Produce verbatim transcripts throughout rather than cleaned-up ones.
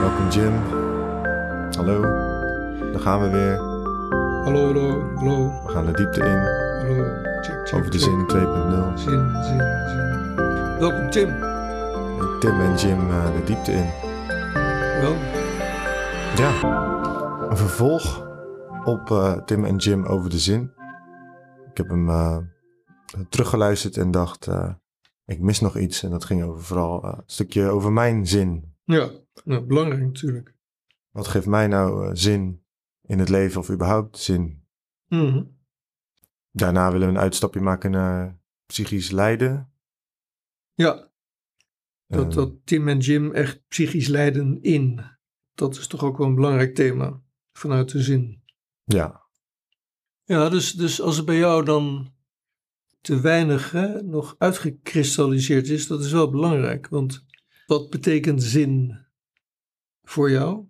Welkom Jim. Hallo, daar gaan we weer. Hallo, hallo, hallo. We gaan de diepte in. Hallo, check, check, Over de check. zin twee punt nul. Zin, zin, zin. Welkom Tim. Tim en Jim uh, de diepte in. Wel, Ja, een vervolg op uh, Tim en Jim over de zin. Ik heb hem uh, teruggeluisterd en dacht, uh, ik mis nog iets. En dat ging over vooral uh, een stukje over mijn zin. ja, nou, belangrijk natuurlijk. Wat geeft mij nou uh, zin in het leven of überhaupt zin? Mhm. Daarna willen we een uitstapje maken naar psychisch lijden. Ja, dat, Uh, dat Tim en Jim echt psychisch lijden in. Dat is toch ook wel een belangrijk thema vanuit de zin. ja, Ja, dus, dus als het bij jou dan te weinig hè, nog uitgekristalliseerd is, dat is wel belangrijk. Want wat betekent zin voor jou?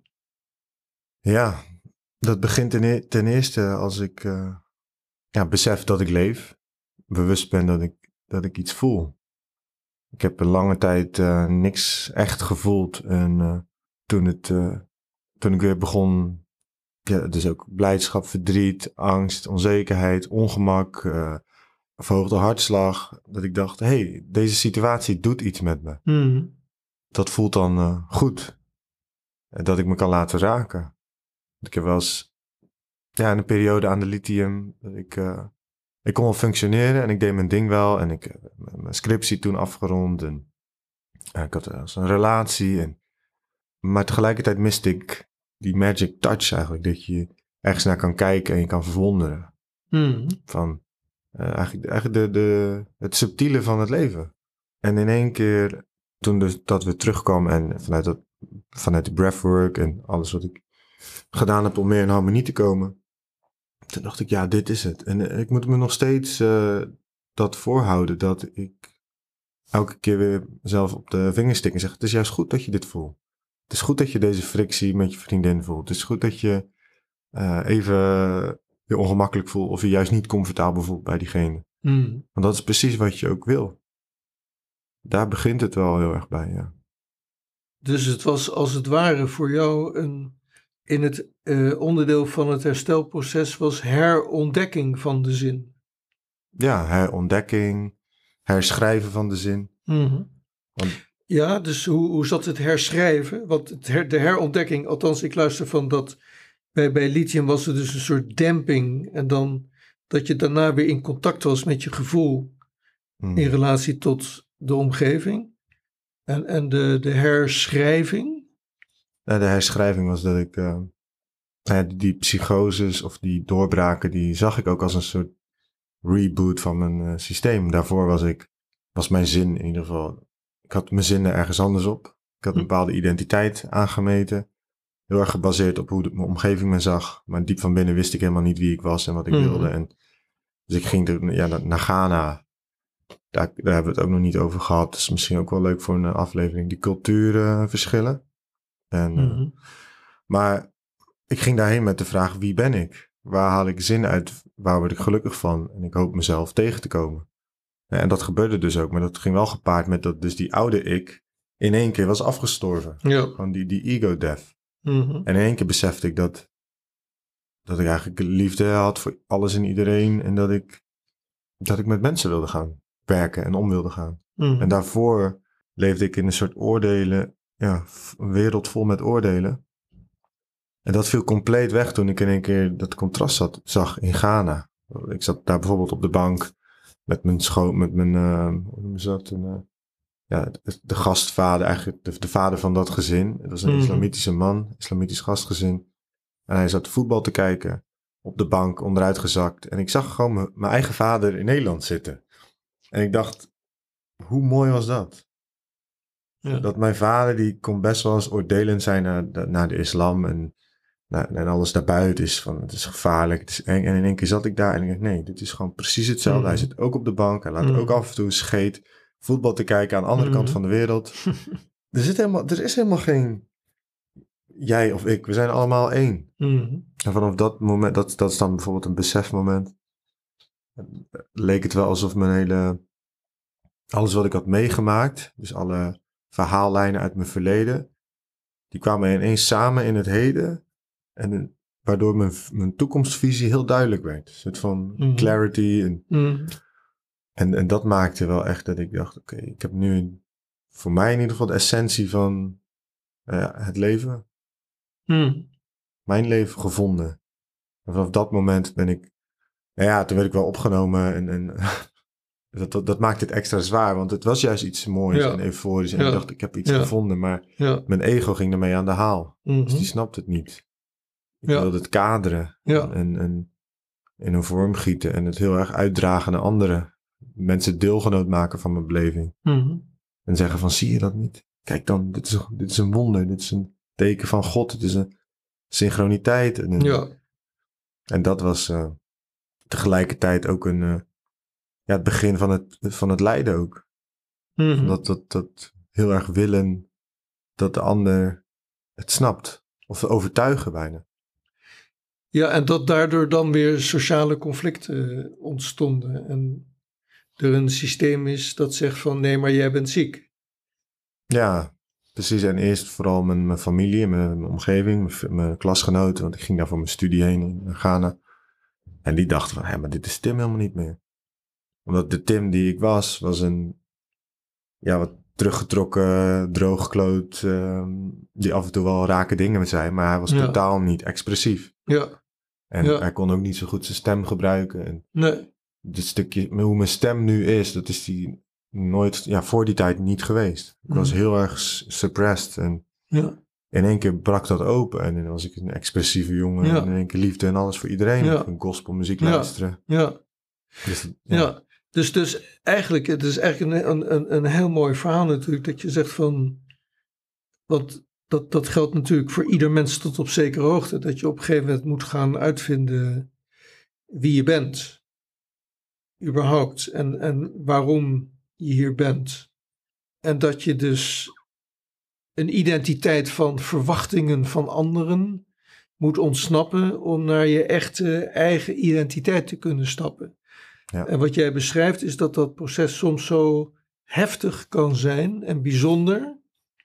ja, dat begint ten, e- ten eerste als ik uh, ja, besef dat ik leef. Bewust ben dat ik, dat ik iets voel. Ik heb een lange tijd uh, niks echt gevoeld. En uh, toen, het, uh, toen ik weer begon, ja, dus ook blijdschap, verdriet, angst, onzekerheid, ongemak, uh, verhoogde hartslag. Dat ik dacht, hé, hey, deze situatie doet iets met me. Mhm. Dat voelt dan uh, goed. Dat ik me kan laten raken. Ik heb wel eens ja, in een periode aan de lithium, dat ik, uh, ik kon wel functioneren en ik deed mijn ding wel. En ik heb uh, mijn scriptie toen afgerond. En uh, ik had uh, een relatie. En, maar tegelijkertijd miste ik die magic touch eigenlijk. Dat je ergens naar kan kijken en je kan verwonderen. Mhm. Van uh, eigenlijk, eigenlijk de, de, het subtiele van het leven. En in één keer, toen dus dat weer terugkwam en vanuit, dat, vanuit de breathwork en alles wat ik gedaan heb om meer in harmonie te komen. Toen dacht ik, ja, dit is het. En uh, ik moet me nog steeds uh, dat voorhouden. Dat ik elke keer weer mezelf op de vingers stik en zeg, het is juist goed dat je dit voelt. Het is goed dat je deze frictie met je vriendin voelt. Het is goed dat je uh, even je ongemakkelijk voelt of je juist niet comfortabel voelt bij diegene. Mhm. Want dat is precies wat je ook wil. Daar begint het wel heel erg bij, ja. Dus het was als het ware voor jou een, in het uh, onderdeel van het herstelproces was herontdekking van de zin. Ja, herontdekking, herschrijven van de zin. Mm-hmm. Want, ja, dus hoe, hoe zat het herschrijven? Want het her, de herontdekking, althans ik luister van dat, bij, bij lithium was er dus een soort demping. En dan dat je daarna weer in contact was met je gevoel mm, in relatie tot de omgeving. En, en de, de herschrijving? de herschrijving was dat ik uh, die, die psychoses of die doorbraken, die zag ik ook als een soort reboot van mijn uh, systeem. Daarvoor was ik, was mijn zin in ieder geval, ik had mijn zinnen ergens anders op. Ik had een bepaalde identiteit aangemeten. Heel erg gebaseerd op hoe de, mijn omgeving me zag. Maar diep van binnen wist ik helemaal niet wie ik was en wat ik mm. wilde. En, dus ik ging er, ja, naar Ghana. Daar, daar hebben we het ook nog niet over gehad. Dat is misschien ook wel leuk voor een aflevering. Die cultuurverschillen. En, mm-hmm. uh, maar ik ging daarheen met de vraag, wie ben ik? Waar haal ik zin uit? Waar word ik gelukkig van? En ik hoop mezelf tegen te komen. En dat gebeurde dus ook. Maar dat ging wel gepaard met dat dus die oude ik in één keer was afgestorven. Ja. Gewoon die, die ego death. Mm-hmm. En in één keer besefte ik dat, dat ik eigenlijk liefde had voor alles en iedereen. En dat ik, dat ik met mensen wilde gaan werken en om wilde gaan. Mm-hmm. En daarvoor leefde ik in een soort oordelen. Ja, een wereld vol met oordelen. En dat viel compleet weg toen ik in één keer dat contrast zat, zag in Ghana. Ik zat daar bijvoorbeeld op de bank met mijn schoon, met mijn, uh, hoe noemen ze dat? Een, uh, ja, de, de gastvader, eigenlijk de, de vader van dat gezin. Het was een mm-hmm. islamitische man, islamitisch gastgezin. En hij zat voetbal te kijken, op de bank, onderuit gezakt. En ik zag gewoon m- mijn eigen vader in Nederland zitten. En ik dacht, hoe mooi was dat? Ja. Dat mijn vader, die kon best wel eens oordelend zijn naar, naar de islam en, naar, en alles daarbuiten is van, het is gevaarlijk, het is eng. En in één keer zat ik daar en ik dacht, nee, dit is gewoon precies hetzelfde. Mm. Hij zit ook op de bank, hij laat mm. ook af en toe een scheet voetbal te kijken aan de andere mm. kant van de wereld. er, zit helemaal, er is helemaal geen jij of ik, we zijn allemaal één. Mm. En vanaf dat moment, dat, dat is dan bijvoorbeeld een besefmoment, leek het wel alsof mijn hele, alles wat ik had meegemaakt, dus alle verhaallijnen uit mijn verleden, die kwamen ineens samen in het heden. En waardoor mijn, mijn toekomstvisie heel duidelijk werd. Een soort van Mhm. clarity. En, Mhm. en, en dat maakte wel echt dat ik dacht, oké, ik heb nu een, voor mij in ieder geval de essentie van uh, het leven. Mhm. Mijn leven gevonden. En vanaf dat moment ben ik, nou ja, toen werd ik wel opgenomen en, en dat, dat, dat maakt het extra zwaar, want het was juist iets moois Ja. en euforisch. En Ja. ik dacht, ik heb iets Ja. gevonden, maar Ja. mijn ego ging ermee aan de haal. Mhm. Dus die snapte het niet. Ik Ja. wilde het kaderen Ja. en, en in een vorm gieten en het heel erg uitdragen naar anderen. Mensen deelgenoot maken van mijn beleving. Mhm. En zeggen van, zie je dat niet? Kijk dan, dit is, dit is een wonder, dit is een teken van God, het is een synchroniteit. En, een, Ja. en dat was uh, tegelijkertijd ook een, uh, ja, het begin van het, van het lijden ook. Mhm. Dat, dat, dat heel erg willen dat de ander het snapt. Of overtuigen bijna. Ja, en dat daardoor dan weer sociale conflicten ontstonden. En er een systeem is dat zegt van nee, maar jij bent ziek. Ja, precies. En eerst vooral mijn, mijn familie, mijn, mijn omgeving, mijn, mijn klasgenoten. Want ik ging daar voor mijn studie heen in Ghana. En die dachten van, hé, maar dit is Tim helemaal niet meer. Omdat de Tim die ik was, was een, ja, wat teruggetrokken, droogkloot, uh, die af en toe wel rake dingen zei, maar hij was Ja. totaal niet expressief. Ja. En Ja. hij kon ook niet zo goed zijn stem gebruiken. En Nee. dit stukje, hoe mijn stem nu is, dat is die nooit, ja, voor die tijd niet geweest. Ik was Mhm. heel erg suppressed en Ja. in één keer brak dat open en dan was ik een expressieve jongen Ja. en in één keer liefde en alles voor iedereen. Ja. Ik ging gospelmuziek Ja. luisteren. Ja. Dus, Ja. ja. Dus, dus eigenlijk, het is eigenlijk een, een, een heel mooi verhaal natuurlijk, dat je zegt van, want dat, dat geldt natuurlijk voor ieder mens tot op zekere hoogte, dat je op een gegeven moment moet gaan uitvinden wie je bent, überhaupt, en, en waarom je hier bent. En dat je dus een identiteit van verwachtingen van anderen moet ontsnappen om naar je echte eigen identiteit te kunnen stappen. Ja. En wat jij beschrijft is dat dat proces soms zo heftig kan zijn en bijzonder,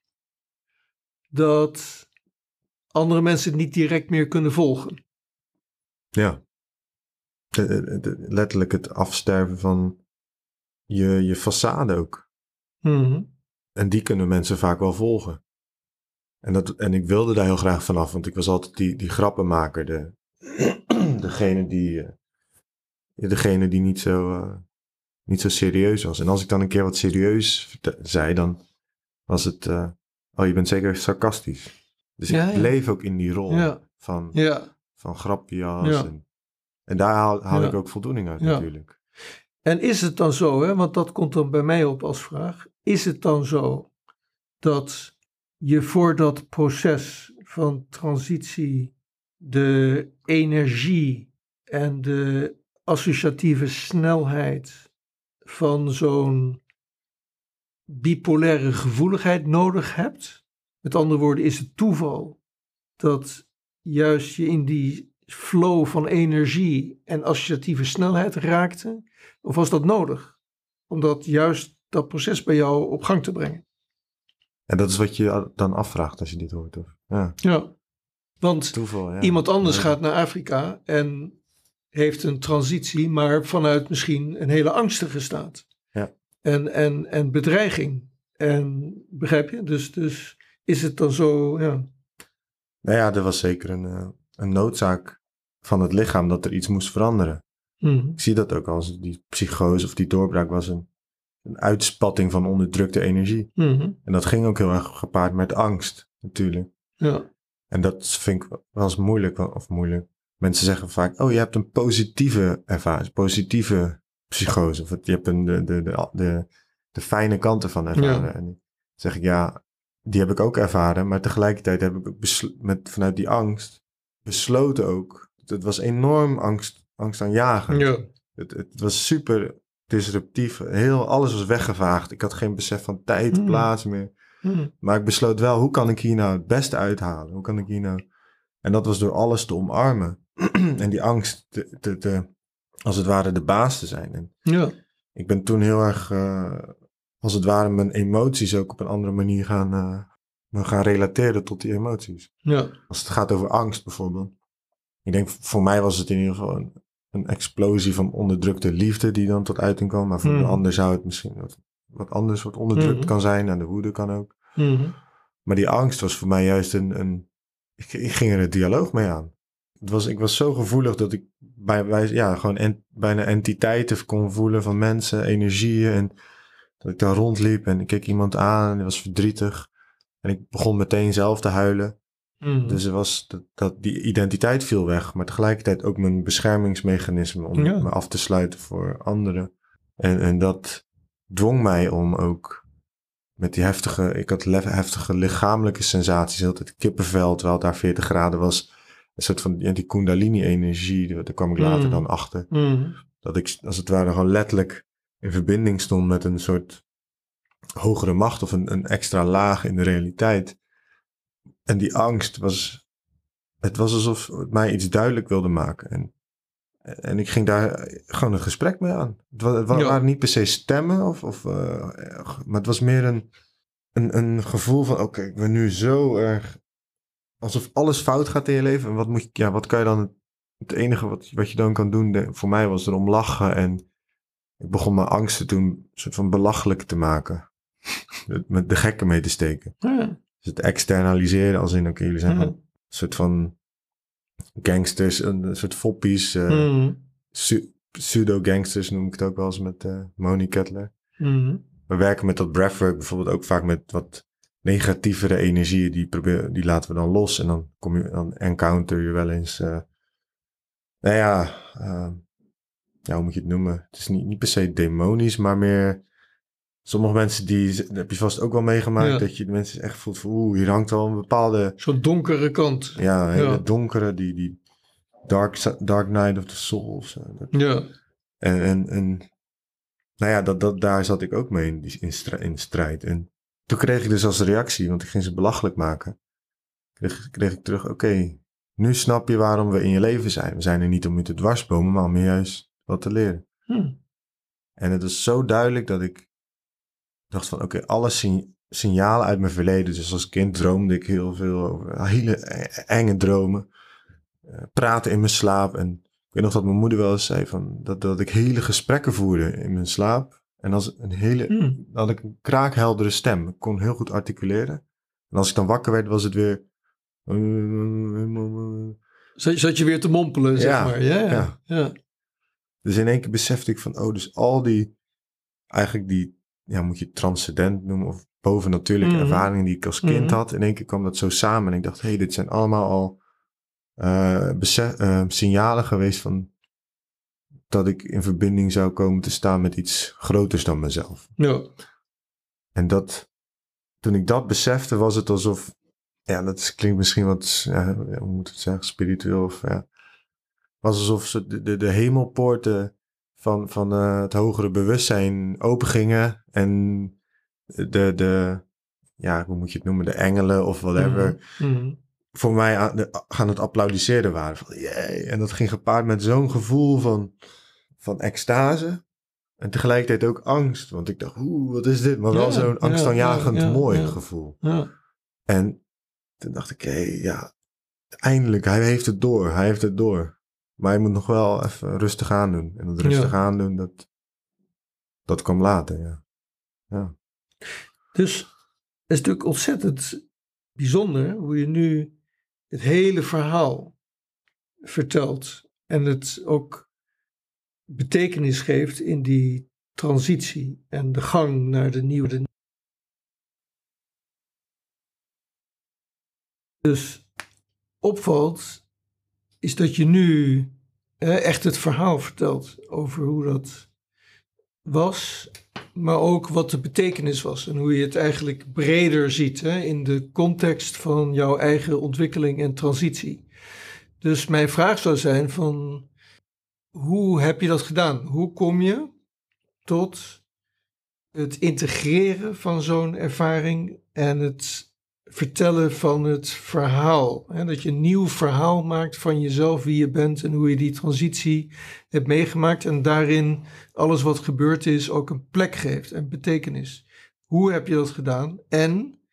dat andere mensen het niet direct meer kunnen volgen. Ja. De, de, de, letterlijk het afsterven van je, je façade ook. Mm-hmm. En die kunnen mensen vaak wel volgen. En, dat, en ik wilde daar heel graag vanaf, want ik was altijd die, die grappenmaker. De, degene die, uh, degene die niet zo, uh, niet zo serieus was. En als ik dan een keer wat serieus zei, dan was het, uh, oh, je bent zeker sarcastisch. Dus Ja, ik ja. bleef ook in die rol Ja. van, Ja. van grapjas. Ja. En, en daar haal, haal Ja. ik ook voldoening uit Ja. natuurlijk. En is het dan zo, hè, want dat komt dan bij mij op als vraag, is het dan zo dat je voor dat proces van transitie de energie en de associatieve snelheid van zo'n bipolaire gevoeligheid nodig hebt? Met andere woorden, is het toeval dat juist je in die flow van energie en associatieve snelheid raakte? Of was dat nodig? Om dat juist dat proces bij jou op gang te brengen? En dat is wat je dan afvraagt als je dit hoort. Of? Ja, Ja, want toeval. Ja. iemand anders Ja. gaat naar Afrika en heeft een transitie, maar vanuit misschien een hele angstige staat. Ja. En, en, en bedreiging. En begrijp je? Dus, dus is het dan zo, ja. Nou ja, er was zeker een, uh, een noodzaak van het lichaam dat er iets moest veranderen. Mhm. Ik zie dat ook als die psychose of die doorbraak was een, een uitspatting van onderdrukte energie. Mhm. En dat ging ook heel erg gepaard met angst natuurlijk. Ja. En dat vind ik wel eens moeilijk, of moeilijk. Mensen zeggen vaak, oh je hebt een positieve ervaring, positieve psychose. Of je hebt een, de, de, de, de, de fijne kanten van ervaren. Ja. En dan zeg ik, ja, die heb ik ook ervaren. Maar tegelijkertijd heb ik ook besl- met, vanuit die angst besloten ook. Het was enorm angst, angstaanjagend. Ja. Het, het was super disruptief. Heel, alles was weggevaagd. Ik had geen besef van tijd, Mm. plaats meer. Mhm. Maar ik besloot wel, hoe kan ik hier nou het beste uithalen? Hoe kan ik hier nou... En dat was door alles te omarmen. En die angst te, te, te, als het ware de baas te zijn. En Ja. ik ben toen heel erg, uh, als het ware, mijn emoties ook op een andere manier gaan, uh, me gaan relateren tot die emoties. Ja. Als het gaat over angst bijvoorbeeld. Ik denk, voor mij was het in ieder geval een, een explosie van onderdrukte liefde die dan tot uiting kwam. Maar voor Mm. de ander zou het misschien wat, wat anders wat onderdrukt Mm. kan zijn. En de woede kan ook. Mm. Maar die angst was voor mij juist een... een ik, ik ging er een dialoog mee aan. Het was, ik was zo gevoelig dat ik bij, bij, ja, gewoon en, bijna entiteiten kon voelen van mensen, energieën. En dat ik daar rondliep en ik keek iemand aan en die was verdrietig. En ik begon meteen zelf te huilen. Mm. Dus er was dat, dat, die identiteit viel weg. Maar tegelijkertijd ook mijn beschermingsmechanisme om Ja. me af te sluiten voor anderen. En, en dat dwong mij om ook met die heftige... Ik had le- heftige lichamelijke sensaties. Altijd kippenvel, terwijl het daar veertig graden was. Een soort van ja, die kundalini-energie. Daar kwam ik later Mm. dan achter. Mm. Dat ik als het ware gewoon letterlijk in verbinding stond met een soort hogere macht of een, een extra laag in de realiteit. En die angst was, het was alsof het mij iets duidelijk wilde maken. En, en ik ging daar gewoon een gesprek mee aan. Het, wa- het wa- Ja. waren niet per se stemmen, of, of, uh, maar het was meer een, een, een gevoel van, oké, okay, ik ben nu zo erg, alsof alles fout gaat in je leven. En wat, moet je, ja, wat kan je dan, het enige wat, wat je dan kan doen, de, voor mij was erom lachen. En ik begon mijn angsten toen een soort van belachelijk te maken. Met de gekken mee te steken. Ja. Dus het externaliseren als in, oké, okay, jullie zijn Ja. een soort van gangsters, een, een soort foppies, uh, Mm. su- pseudo-gangsters noem ik het ook wel eens met uh, Moni Kettler. Mm. We werken met dat breathwork bijvoorbeeld ook vaak met wat negatievere energieën, die, proberen, die laten we dan los en dan, kom je, dan encounter je wel eens, uh, nou ja, uh, ja, hoe moet je het noemen? Het is niet, niet per se demonisch, maar meer... Sommige mensen, die dat heb je vast ook wel meegemaakt, ja. Dat je de mensen echt voelt van, oeh, hier hangt al een bepaalde... Zo'n donkere kant. Ja, een hele ja. donkere, die, die dark, dark night of the soul of zo. Dat, ja. En, en, en nou ja, dat, dat, daar zat ik ook mee in, in, in strijd. En toen kreeg ik dus als reactie, want ik ging ze belachelijk maken, kreeg, kreeg ik terug, oké, okay, nu snap je waarom we in je leven zijn. We zijn er niet om je te dwarsbomen, maar om je juist wat te leren. Hm. En het was zo duidelijk dat ik dacht van, oké, okay, alle sign- signalen uit mijn verleden. Dus als kind droomde ik heel veel over hele enge dromen. Uh, praten in mijn slaap. En ik weet nog dat mijn moeder wel eens zei van, dat, dat ik hele gesprekken voerde in mijn slaap. En als een hele, mm. dan had ik een kraakheldere stem. Ik kon heel goed articuleren. En als ik dan wakker werd, was het weer... Zat, zat je weer te mompelen, zeg ja, maar. Ja, ja, ja. ja. Dus in één keer besefte ik van, oh, dus al die, eigenlijk die, ja, moet je het transcendent noemen, of bovennatuurlijke mm. ervaringen die ik als kind mm. had. In één keer kwam dat zo samen en ik dacht, hé, hey, dit zijn allemaal al uh, besef, uh, signalen geweest van dat ik in verbinding zou komen te staan met iets groters dan mezelf. Ja. En dat, toen ik dat besefte, was het alsof, ja, dat klinkt misschien wat, ja, hoe moet het zeggen, spiritueel of ja, was alsof ze de, de, de hemelpoorten van, van uh, het hogere bewustzijn opengingen en de, de, ja, hoe moet je het noemen, de engelen of whatever, mm-hmm. voor mij aan, de, gaan het applaudisseren waren. Van, yay. En dat ging gepaard met zo'n gevoel van, van extase en tegelijkertijd ook angst. Want ik dacht, oeh, wat is dit? Maar wel ja, zo'n angstaanjagend ja, ja, mooi ja. gevoel. Ja. En toen dacht ik, hé, hey, ja, eindelijk, hij heeft het door, hij heeft het door. Maar je moet nog wel even rustig aan doen. En dat rustig ja. aan doen, dat, dat kwam later, ja. ja. Dus het is natuurlijk ontzettend bijzonder hoe je nu het hele verhaal vertelt. En het ook betekenis geeft in die transitie en de gang naar de nieuwe. Dus opvalt is dat je nu eh, echt het verhaal vertelt over hoe dat was, maar ook wat de betekenis was en hoe je het eigenlijk breder ziet hè, in de context van jouw eigen ontwikkeling en transitie. Dus mijn vraag zou zijn van, hoe heb je dat gedaan? Hoe kom je tot het integreren van zo'n ervaring en het vertellen van het verhaal. Hè? Dat je een nieuw verhaal maakt van jezelf, wie je bent en hoe je die transitie hebt meegemaakt. En daarin alles wat gebeurd is ook een plek geeft en betekenis. Hoe heb je dat gedaan? En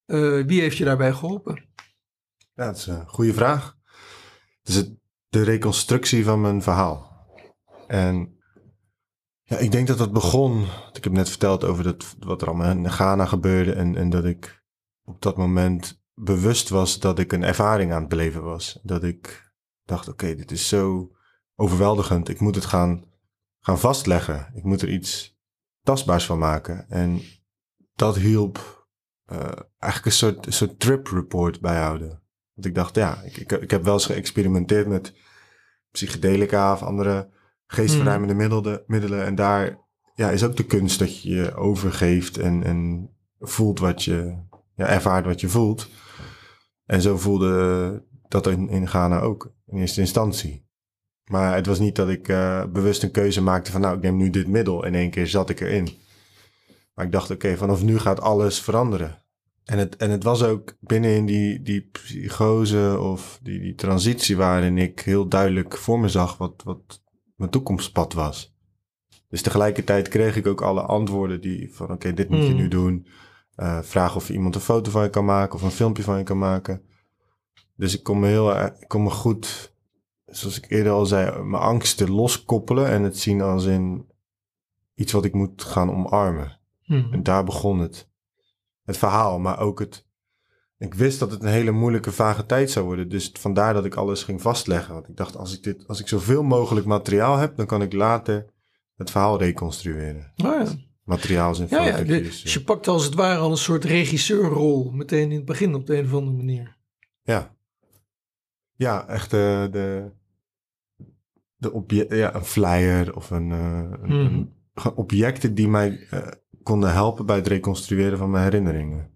Uh, wie heeft je daarbij geholpen? Ja, dat is een goede vraag. Het is het, de reconstructie van mijn verhaal. En ja, ik denk dat dat begon. Ik heb net verteld over dat, wat er allemaal in Ghana gebeurde. En, en dat ik op dat moment bewust was dat ik een ervaring aan het beleven was. Dat ik dacht, oké, okay, dit is zo overweldigend. Ik moet het gaan, gaan vastleggen. Ik moet er iets tastbaars van maken. En dat hielp uh, eigenlijk een soort, een soort trip report bijhouden. Want ik dacht, ja, ik, ik, ik heb wel eens geëxperimenteerd met psychedelica of andere geestverruimende mm. middelen, middelen. En daar ja, is ook de kunst dat je je overgeeft en, en voelt wat je, ja, ervaart wat je voelt. En zo voelde dat in, in Ghana ook, in eerste instantie. Maar het was niet dat ik uh, bewust een keuze maakte van, nou, ik neem nu dit middel. In één keer zat ik erin. Maar ik dacht, oké, okay, vanaf nu gaat alles veranderen. En het, en het was ook binnenin die, die psychose of die, die transitie waarin ik heel duidelijk voor me zag wat, wat mijn toekomstpad was. Dus tegelijkertijd kreeg ik ook alle antwoorden die van, oké, okay, dit moet je mm. nu doen. Uh, vraag of iemand een foto van je kan maken of een filmpje van je kan maken. Dus ik kon me heel, ik kon me goed, zoals ik eerder al zei, mijn angsten loskoppelen en het zien als in iets wat ik moet gaan omarmen. Mm. En daar begon het. Het verhaal, maar ook het... Ik wist dat het een hele moeilijke, vage tijd zou worden. Dus vandaar dat ik alles ging vastleggen. Want ik dacht, als ik, dit, als ik zoveel mogelijk materiaal heb, dan kan ik later het verhaal reconstrueren. Oh ja. Materiaal zijn ja, ja, de, dus je pakt als het ware al een soort regisseurrol meteen in het begin op de een of andere manier. Ja. Ja, echt de... de, de obje- ja, een flyer of een, uh, een, hmm. een objecten die mij... Uh, konden helpen bij het reconstrueren van mijn herinneringen.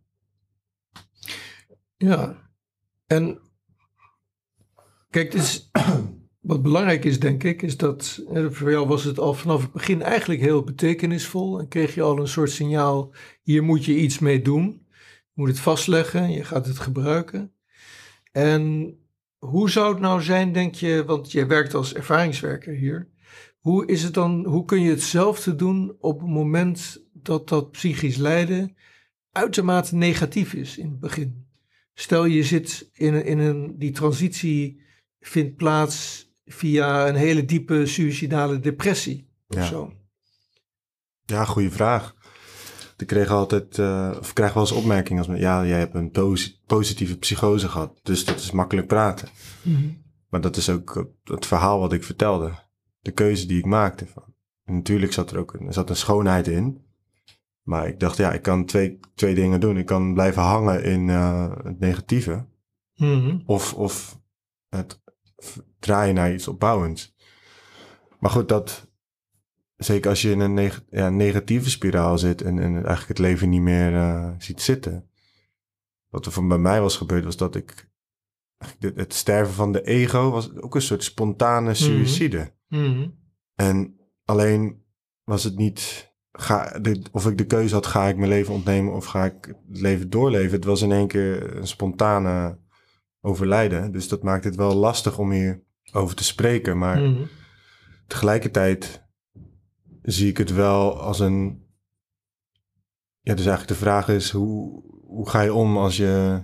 Ja, en kijk, dus, wat belangrijk is, denk ik, is dat voor jou was het al vanaf het begin eigenlijk heel betekenisvol en kreeg je al een soort signaal, hier moet je iets mee doen, je moet het vastleggen, je gaat het gebruiken. En hoe zou het nou zijn, denk je, want je werkt als ervaringswerker hier, hoe is het dan, hoe kun je hetzelfde doen op het moment dat dat psychisch lijden uitermate negatief is in het begin? Stel je zit in een, in een, die transitie vindt plaats via een hele diepe suïcidale depressie of ja. zo. Ja, goede vraag. Ik kreeg altijd, uh, of krijg wel eens opmerkingen als, ja, jij hebt een posi- positieve psychose gehad, dus dat is makkelijk praten. Mm-hmm. Maar dat is ook het verhaal wat ik vertelde. De keuze die ik maakte. En natuurlijk zat er ook een, er zat een schoonheid in. Maar ik dacht, ja, ik kan twee, twee dingen doen. Ik kan blijven hangen in uh, het negatieve. Mm-hmm. Of, of het draaien naar iets opbouwends. Maar goed, dat... Zeker als je in een neg- ja, negatieve spiraal zit en, en eigenlijk het leven niet meer uh, ziet zitten. Wat er van bij mij was gebeurd, was dat ik... Het sterven van de ego was ook een soort spontane suïcide. Mm-hmm. En alleen was het niet... Ga, de, of ik de keuze had, ga ik mijn leven ontnemen of ga ik het leven doorleven. Het was in één keer een spontane overlijden. Dus dat maakt het wel lastig om hier over te spreken. Maar mm-hmm. tegelijkertijd zie ik het wel als een... Ja, dus eigenlijk de vraag is, hoe, hoe ga je om als je...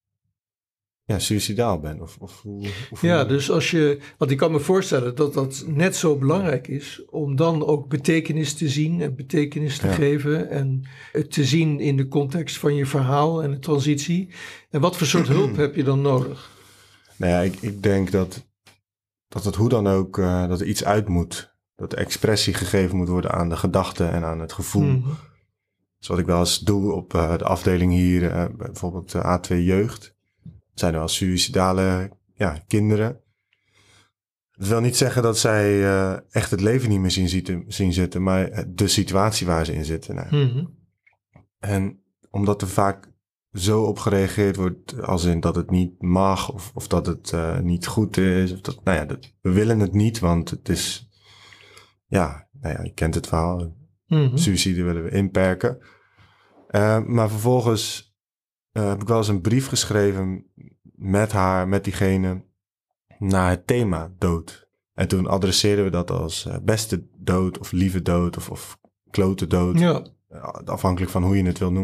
Ja, suïcidaal ben. Of, of, of, ja, dus als je... Want ik kan me voorstellen dat dat net zo belangrijk is... om dan ook betekenis te zien en betekenis te ja. geven... en het te zien in de context van je verhaal en de transitie. En wat voor soort hulp heb je dan nodig? Nou ja, ik, ik denk dat, dat het hoe dan ook... Uh, dat er iets uit moet. Dat er expressie gegeven moet worden aan de gedachten en aan het gevoel. Mm-hmm. Dus wat ik wel eens doe op uh, de afdeling hier... Uh, bijvoorbeeld uh, A twee Jeugd... zijn er wel suïcidale ja, kinderen. Dat wil niet zeggen dat zij uh, echt het leven niet meer zien, zitten, zien zitten, maar de situatie waar ze in zitten. Nou. Mm-hmm. En omdat er vaak zo op gereageerd wordt, als in dat het niet mag of, of dat het uh, niet goed is. Of dat, nou ja, dat, we willen het niet, want het is, ja, nou ja, je kent het verhaal. Mm-hmm. Suïcide willen we inperken. Uh, maar vervolgens uh, heb ik wel eens een brief geschreven met haar, met diegene, naar het thema dood. En toen adresseerden we dat als uh, beste dood of lieve dood of, of klote dood. Ja. Uh, afhankelijk van hoe je het wil noemen.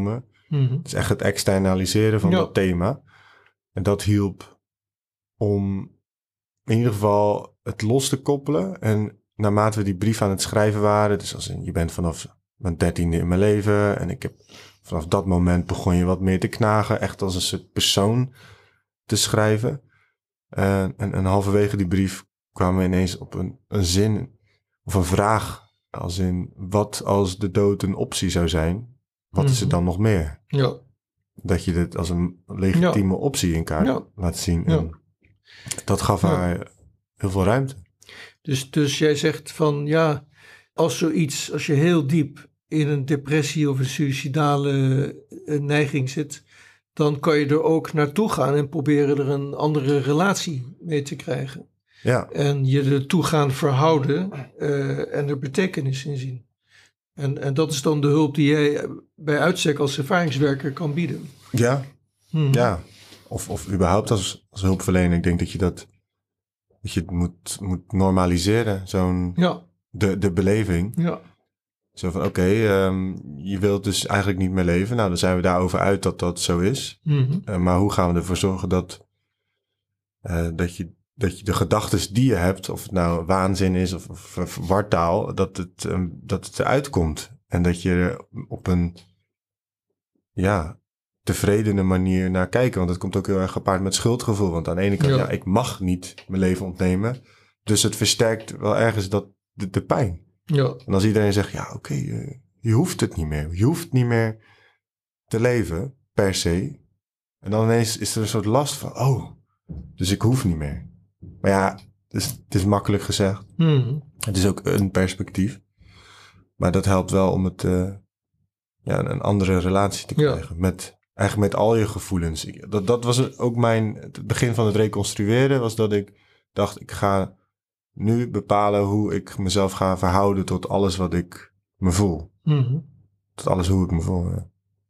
Mhm. Het is echt het externaliseren van Ja. dat thema. En dat hielp om in ieder geval het los te koppelen. En naarmate we die brief aan het schrijven waren, dus als in, je bent vanaf mijn dertiende in mijn leven en ik heb vanaf dat moment begon je wat meer te knagen, echt als een soort persoon te schrijven. Uh, en, en halverwege die brief kwamen we ineens op een, een zin of een vraag, als in wat als de dood een optie zou zijn, wat mm-hmm. is er dan nog meer? Ja. Dat je dit als een legitieme ja. optie in kaart ja. laat zien. Ja. En dat gaf ja. haar heel veel ruimte. Dus, dus jij zegt van ja, als zoiets, als je heel diep in een depressie of een suïcidale neiging zit, dan kan je er ook naartoe gaan en proberen er een andere relatie mee te krijgen. Ja. En je ertoe gaan verhouden uh, en er betekenis in zien. En, en dat is dan de hulp die jij bij uitstek als ervaringswerker kan bieden. Ja, hmm. ja. Of, of überhaupt als, als hulpverlener. Ik denk dat je dat, dat je het moet, moet normaliseren, zo'n ja. de, de beleving. Ja. Zo van, oké, okay, um, je wilt dus eigenlijk niet meer leven. Nou, dan zijn we daarover uit dat dat zo is. Mm-hmm. Uh, maar hoe gaan we ervoor zorgen dat, uh, dat, je, dat je de gedachten die je hebt, of het nou waanzin is of, of, of wartaal, dat het, um, dat het eruit komt. En dat je er op een ja, tevredene manier naar kijkt. Want het komt ook heel erg gepaard met schuldgevoel. Want aan de ene kant, ja, ja ik mag niet mijn leven ontnemen. Dus het versterkt wel ergens dat, de, de pijn. Ja. En als iedereen zegt, ja oké, okay, uh, je hoeft het niet meer. Je hoeft niet meer te leven, per se. En dan ineens is er een soort last van, oh, dus ik hoef niet meer. Maar ja, het is, het is makkelijk gezegd. Mm. Het is ook een perspectief. Maar dat helpt wel om het, uh, ja, een andere relatie te krijgen. Ja. Met, eigenlijk met al je gevoelens. Ik, dat, dat was ook mijn, het begin van het reconstrueren, was dat ik dacht, ik ga nu bepalen hoe ik mezelf ga verhouden tot alles wat ik me voel. Mm-hmm. Tot alles hoe ik me voel. Ja.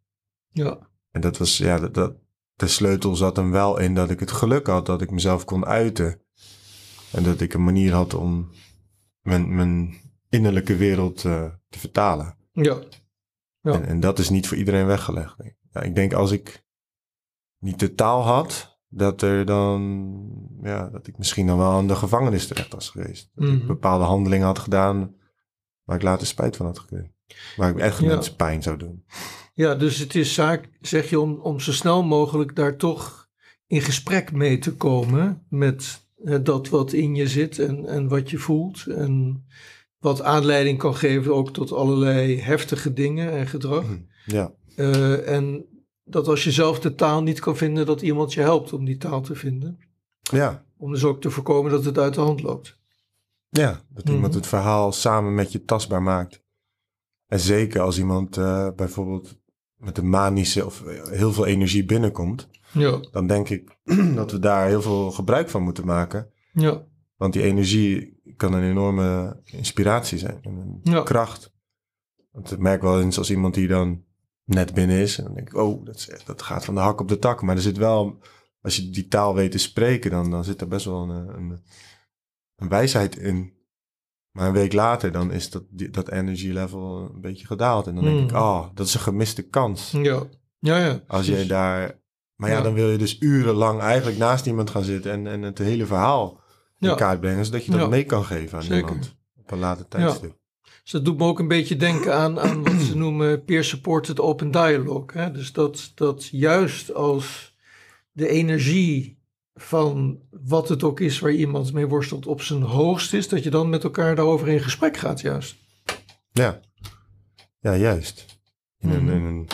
Ja. En dat was, ja, dat, dat, de sleutel zat hem wel in dat ik het geluk had dat ik mezelf kon uiten. En dat ik een manier had om mijn, mijn innerlijke wereld uh, te vertalen. Ja. Ja. En, en dat is niet voor iedereen weggelegd. Ja, ik denk als ik niet de taal had, dat er dan, ja, dat ik misschien dan wel aan de gevangenis terecht was geweest. Dat mm-hmm. ik bepaalde handelingen had gedaan waar ik later spijt van had gekregen. Waar ik echt ja. mensen pijn zou doen. Ja, dus het is zaak, zeg je, om, om zo snel mogelijk daar toch in gesprek mee te komen met uh, dat wat in je zit en, en wat je voelt. En wat aanleiding kan geven ook tot allerlei heftige dingen en gedrag. Ja. Uh, en dat als je zelf de taal niet kan vinden, dat iemand je helpt om die taal te vinden. Ja. Om dus ook te voorkomen dat het uit de hand loopt. Ja, dat mm-hmm. iemand het verhaal samen met je tastbaar maakt. En zeker als iemand uh, bijvoorbeeld met een manische of heel veel energie binnenkomt. Ja. Dan denk ik dat we daar heel veel gebruik van moeten maken. Ja. Want die energie kan een enorme inspiratie zijn. En een ja. kracht. Want ik merk wel eens als iemand die dan net binnen is. En dan denk ik, oh, dat, is echt, dat gaat van de hak op de tak. Maar er zit wel, als je die taal weet te spreken, dan, dan zit er best wel een, een, een wijsheid in. Maar een week later, dan is dat, dat energy level een beetje gedaald. En dan denk mm. ik, oh, dat is een gemiste kans. Ja, ja, ja. Als je daar, maar ja, ja, dan wil je dus urenlang eigenlijk naast iemand gaan zitten en, en het hele verhaal in ja. kaart brengen. Zodat je dat ja. mee kan geven aan Zeker. iemand op een later tijdstip. Ja. Dus dat doet me ook een beetje denken aan, aan wat ze noemen peer-supported open dialogue. Hè? Dus dat, dat juist als de energie van wat het ook is waar iemand mee worstelt op zijn hoogst is, dat je dan met elkaar daarover in gesprek gaat juist. Ja, ja juist. In een, in een,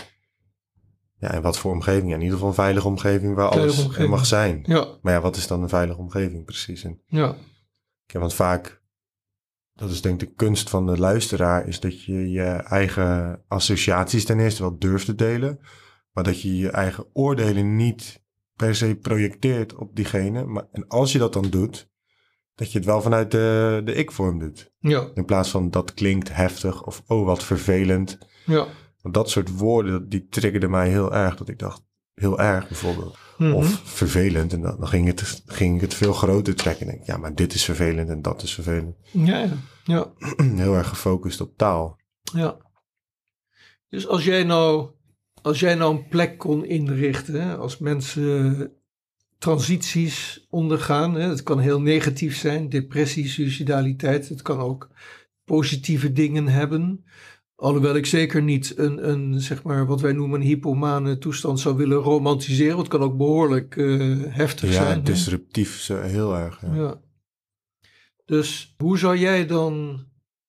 ja, in wat voor omgeving? Ja, in ieder geval een veilige omgeving waar alles er mag zijn. Ja. Maar ja, wat is dan een veilige omgeving precies? En, ja. ja, want vaak, dat is denk ik de kunst van de luisteraar, is dat je je eigen associaties ten eerste wel durft te delen, maar dat je je eigen oordelen niet per se projecteert op diegene. Maar, en als je dat dan doet, dat je het wel vanuit de, de ik-vorm doet. Ja. In plaats van dat klinkt heftig of oh wat vervelend. Ja. Want dat soort woorden, die triggerden mij heel erg. Dat ik dacht, heel erg bijvoorbeeld. Mm-hmm. Of vervelend. En dan, dan ging, het, ging ik het veel groter trekken. En denk, ja, maar dit is vervelend en dat is vervelend. Ja, ja. ja. Heel erg gefocust op taal. Ja. Dus als jij nou als jij nou een plek kon inrichten, hè, als mensen transities ondergaan, hè, het kan heel negatief zijn, depressie, suicidaliteit, het kan ook positieve dingen hebben. Alhoewel ik zeker niet een, een zeg maar, wat wij noemen een hypomane toestand zou willen romantiseren. Het kan ook behoorlijk uh, heftig ja, zijn. Ja, disruptief, zo, heel erg. Ja. Ja. Dus hoe zou jij dan,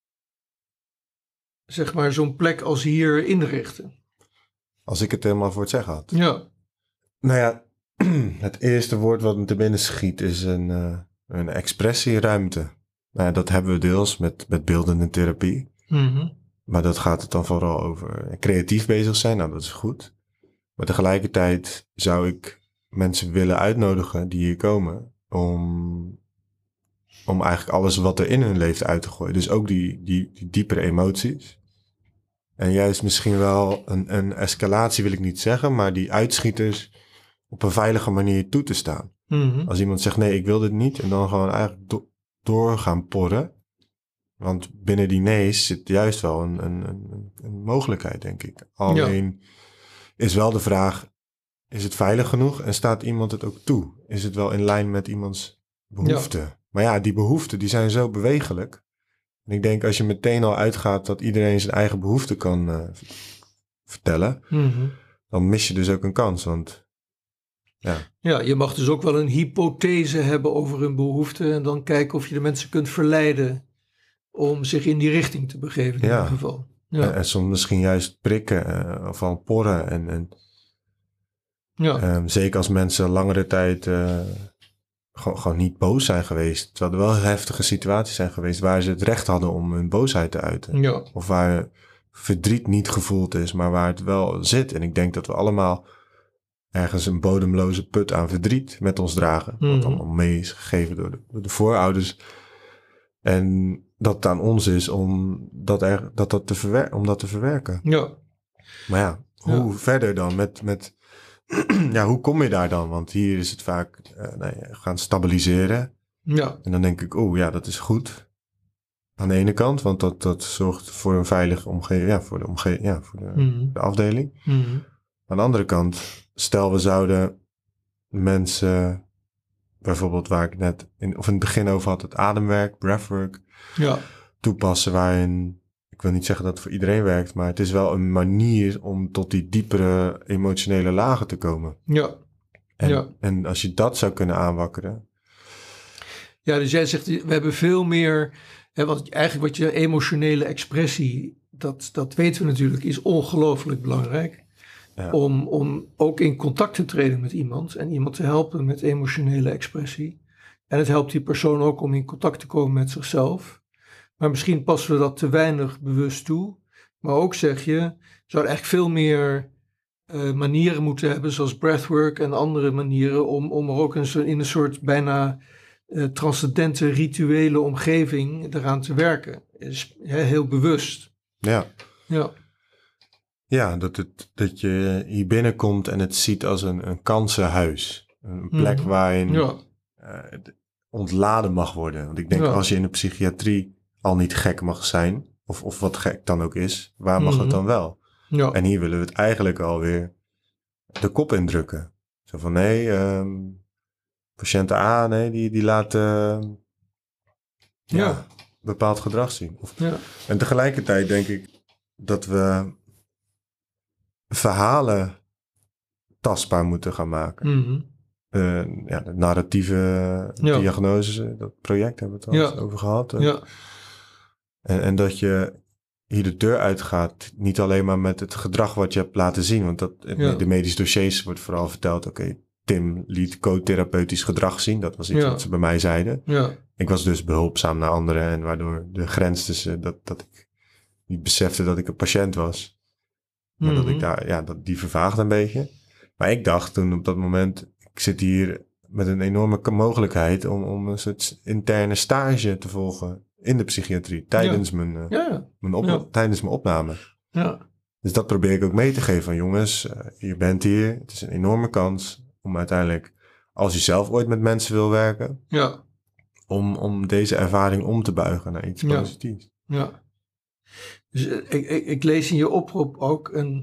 zeg maar, zo'n plek als hier inrichten? Als ik het helemaal voor het zeggen had. Ja. Nou ja, het eerste woord wat me te binnen schiet is een, uh, een expressieruimte. Nou ja, dat hebben we deels met, met beeldende therapie. Mm-hmm. Maar dat gaat het dan vooral over creatief bezig zijn. Nou, dat is goed. Maar tegelijkertijd zou ik mensen willen uitnodigen die hier komen om, om eigenlijk alles wat er in hun leeft uit te gooien. Dus ook die, die, die diepere emoties. En juist misschien wel een, een escalatie wil ik niet zeggen, maar die uitschieters op een veilige manier toe te staan. Mm-hmm. Als iemand zegt nee, ik wil dit niet en dan gewoon eigenlijk do- door gaan porren. Want binnen die nee's zit juist wel een, een, een, een mogelijkheid, denk ik. Alleen ja. is wel de vraag, is het veilig genoeg en staat iemand het ook toe? Is het wel in lijn met iemands behoeften? Ja. Maar ja, die behoeften die zijn zo bewegelijk. En ik denk als je meteen al uitgaat dat iedereen zijn eigen behoeften kan uh, vertellen, mm-hmm. dan mis je dus ook een kans. Want ja. ja, je mag dus ook wel een hypothese hebben over hun behoeften en dan kijken of je de mensen kunt verleiden om zich in die richting te begeven in ja. ieder geval. Ja. En, en soms misschien juist prikken uh, of al porren. En, en, ja. um, zeker als mensen langere tijd uh, gewoon, gewoon niet boos zijn geweest. Terwijl er wel heftige situaties zijn geweest waar ze het recht hadden om hun boosheid te uiten. Ja. Of waar verdriet niet gevoeld is, maar waar het wel zit. En ik denk dat we allemaal ergens een bodemloze put aan verdriet met ons dragen. Mm-hmm. Wat allemaal mee is gegeven door de, door de voorouders. En dat het aan ons is om dat, er, dat, dat, te, verwer- om dat te verwerken. Ja. Maar ja, hoe ja. verder dan? Met, met, ja, hoe kom je daar dan? Want hier is het vaak uh, nee, gaan stabiliseren. Ja. En dan denk ik, oh ja, dat is goed. Aan de ene kant, want dat, dat zorgt voor een veilige omgeving. Ja, voor de, omge- ja, voor de, mm-hmm. de afdeling. Mm-hmm. Aan de andere kant, stel we zouden mensen, bijvoorbeeld waar ik net in, of in het begin over had, het ademwerk, breathwork, ja. toepassen waarin, ik wil niet zeggen dat het voor iedereen werkt, maar het is wel een manier om tot die diepere emotionele lagen te komen. Ja. En, ja. en als je dat zou kunnen aanwakkeren. Ja, dus jij zegt, we hebben veel meer, hè, want eigenlijk wat je emotionele expressie, dat, dat weten we natuurlijk, is ongelooflijk belangrijk. Ja. Om, om ook in contact te treden met iemand en iemand te helpen met emotionele expressie. En het helpt die persoon ook om in contact te komen met zichzelf. Maar misschien passen we dat te weinig bewust toe. Maar ook zeg je, je zou eigenlijk veel meer uh, manieren moeten hebben, zoals breathwork en andere manieren, om, om er ook een, in een soort bijna uh, transcendente rituele omgeving eraan te werken. Is he, heel bewust. Ja. Ja. Ja, dat, het, dat je hier binnenkomt en het ziet als een, een kansenhuis. Een plek mm. waarin ja. uh, ontladen mag worden. Want ik denk, ja. als je in de psychiatrie al niet gek mag zijn, of, of wat gek dan ook is, waar mag mm-hmm. het dan wel? Ja. En hier willen we het eigenlijk alweer de kop indrukken. Zo van, nee, um, patiënt A, nee, die, die laat uh, ja. ja, bepaald gedrag zien. Of, ja. En tegelijkertijd denk ik dat we verhalen tastbaar moeten gaan maken. Mm-hmm. Uh, ja, de narratieve ja. diagnose, dat project hebben we het al eens ja. over gehad. Ja. En, en dat je hier de deur uitgaat, niet alleen maar met het gedrag wat je hebt laten zien. Want dat, ja. de medische dossiers wordt vooral verteld, oké, okay, Tim liet co-therapeutisch gedrag zien. Dat was iets ja. wat ze bij mij zeiden. Ja. Ik was dus behulpzaam naar anderen en waardoor de grens tussen dat, dat ik niet besefte dat ik een patiënt was. Maar mm-hmm. dat ik daar, ja, dat, die vervaagde een beetje. Maar ik dacht toen op dat moment, ik zit hier met een enorme mogelijkheid om, om een soort interne stage te volgen in de psychiatrie. Tijdens, ja. mijn, uh, ja, ja. mijn, op, ja. tijdens mijn opname. Ja. Dus dat probeer ik ook mee te geven van jongens, uh, je bent hier. Het is een enorme kans om uiteindelijk, als je zelf ooit met mensen wil werken, ja. om, om deze ervaring om te buigen naar iets ja. positiefs. Ja. Dus ik, ik, ik lees in je oproep ook een,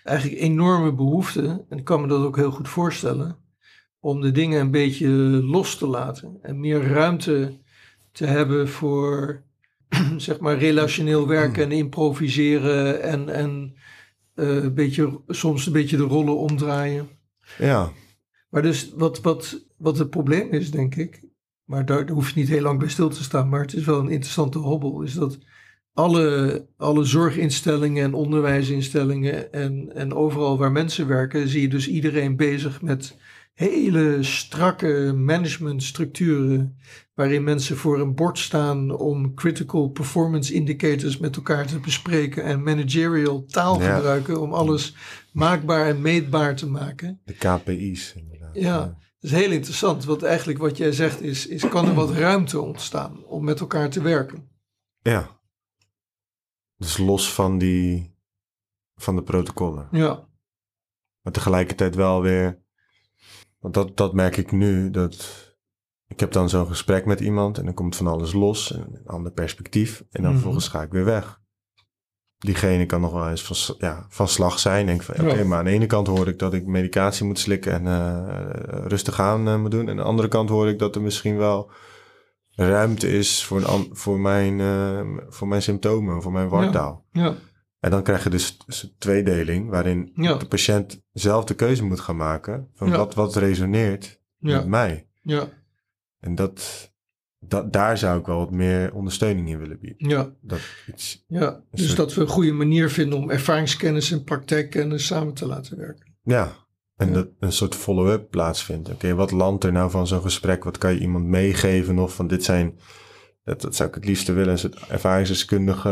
eigenlijk enorme behoefte, en ik kan me dat ook heel goed voorstellen, om de dingen een beetje los te laten en meer ruimte te hebben voor zeg maar relationeel werken en improviseren en, en uh, een beetje, soms een beetje de rollen omdraaien. Ja. Maar dus wat, wat, wat het probleem is, denk ik, maar daar, daar hoef je niet heel lang bij stil te staan, maar het is wel een interessante hobbel, is dat alle, alle zorginstellingen en onderwijsinstellingen en, en overal waar mensen werken, zie je dus iedereen bezig met hele strakke managementstructuren, waarin mensen voor een bord staan om critical performance indicators met elkaar te bespreken en managerial taal Ja. gebruiken om alles maakbaar en meetbaar te maken. De K P I's inderdaad. Ja, dat is heel interessant, want eigenlijk wat jij zegt is, is kan er wat ruimte ontstaan om met elkaar te werken. Ja. Dus los van die, van de protocollen. Ja. Maar tegelijkertijd wel weer, want dat, dat merk ik nu, dat ik heb dan zo'n gesprek met iemand en dan komt van alles los, een ander perspectief en dan Mm-hmm. vervolgens ga ik weer weg. Diegene kan nog wel eens van, ja, van slag zijn. Denk van, oké, okay, Ja. maar aan de ene kant hoor ik dat ik medicatie moet slikken en uh, rustig aan uh, moet doen. En aan de andere kant hoor ik dat er misschien wel ruimte is voor, een, voor, mijn, uh, voor mijn symptomen, voor mijn wartaal. Ja. Ja. En dan krijg je dus een tweedeling waarin Ja. de patiënt zelf de keuze moet gaan maken van Ja. wat, wat resoneert Ja. met mij. Ja. En dat, dat, daar zou ik wel wat meer ondersteuning in willen bieden. Ja. Dat iets, Ja. Dus soort... dat we een goede manier vinden om ervaringskennis en praktijkkennis samen te laten werken. Ja, en ja. dat een soort follow-up plaatsvindt. Oké, okay, wat landt er nou van zo'n gesprek? Wat kan je iemand meegeven nog van dit zijn... Dat, dat zou ik het liefste willen, een soort ervaringsdeskundige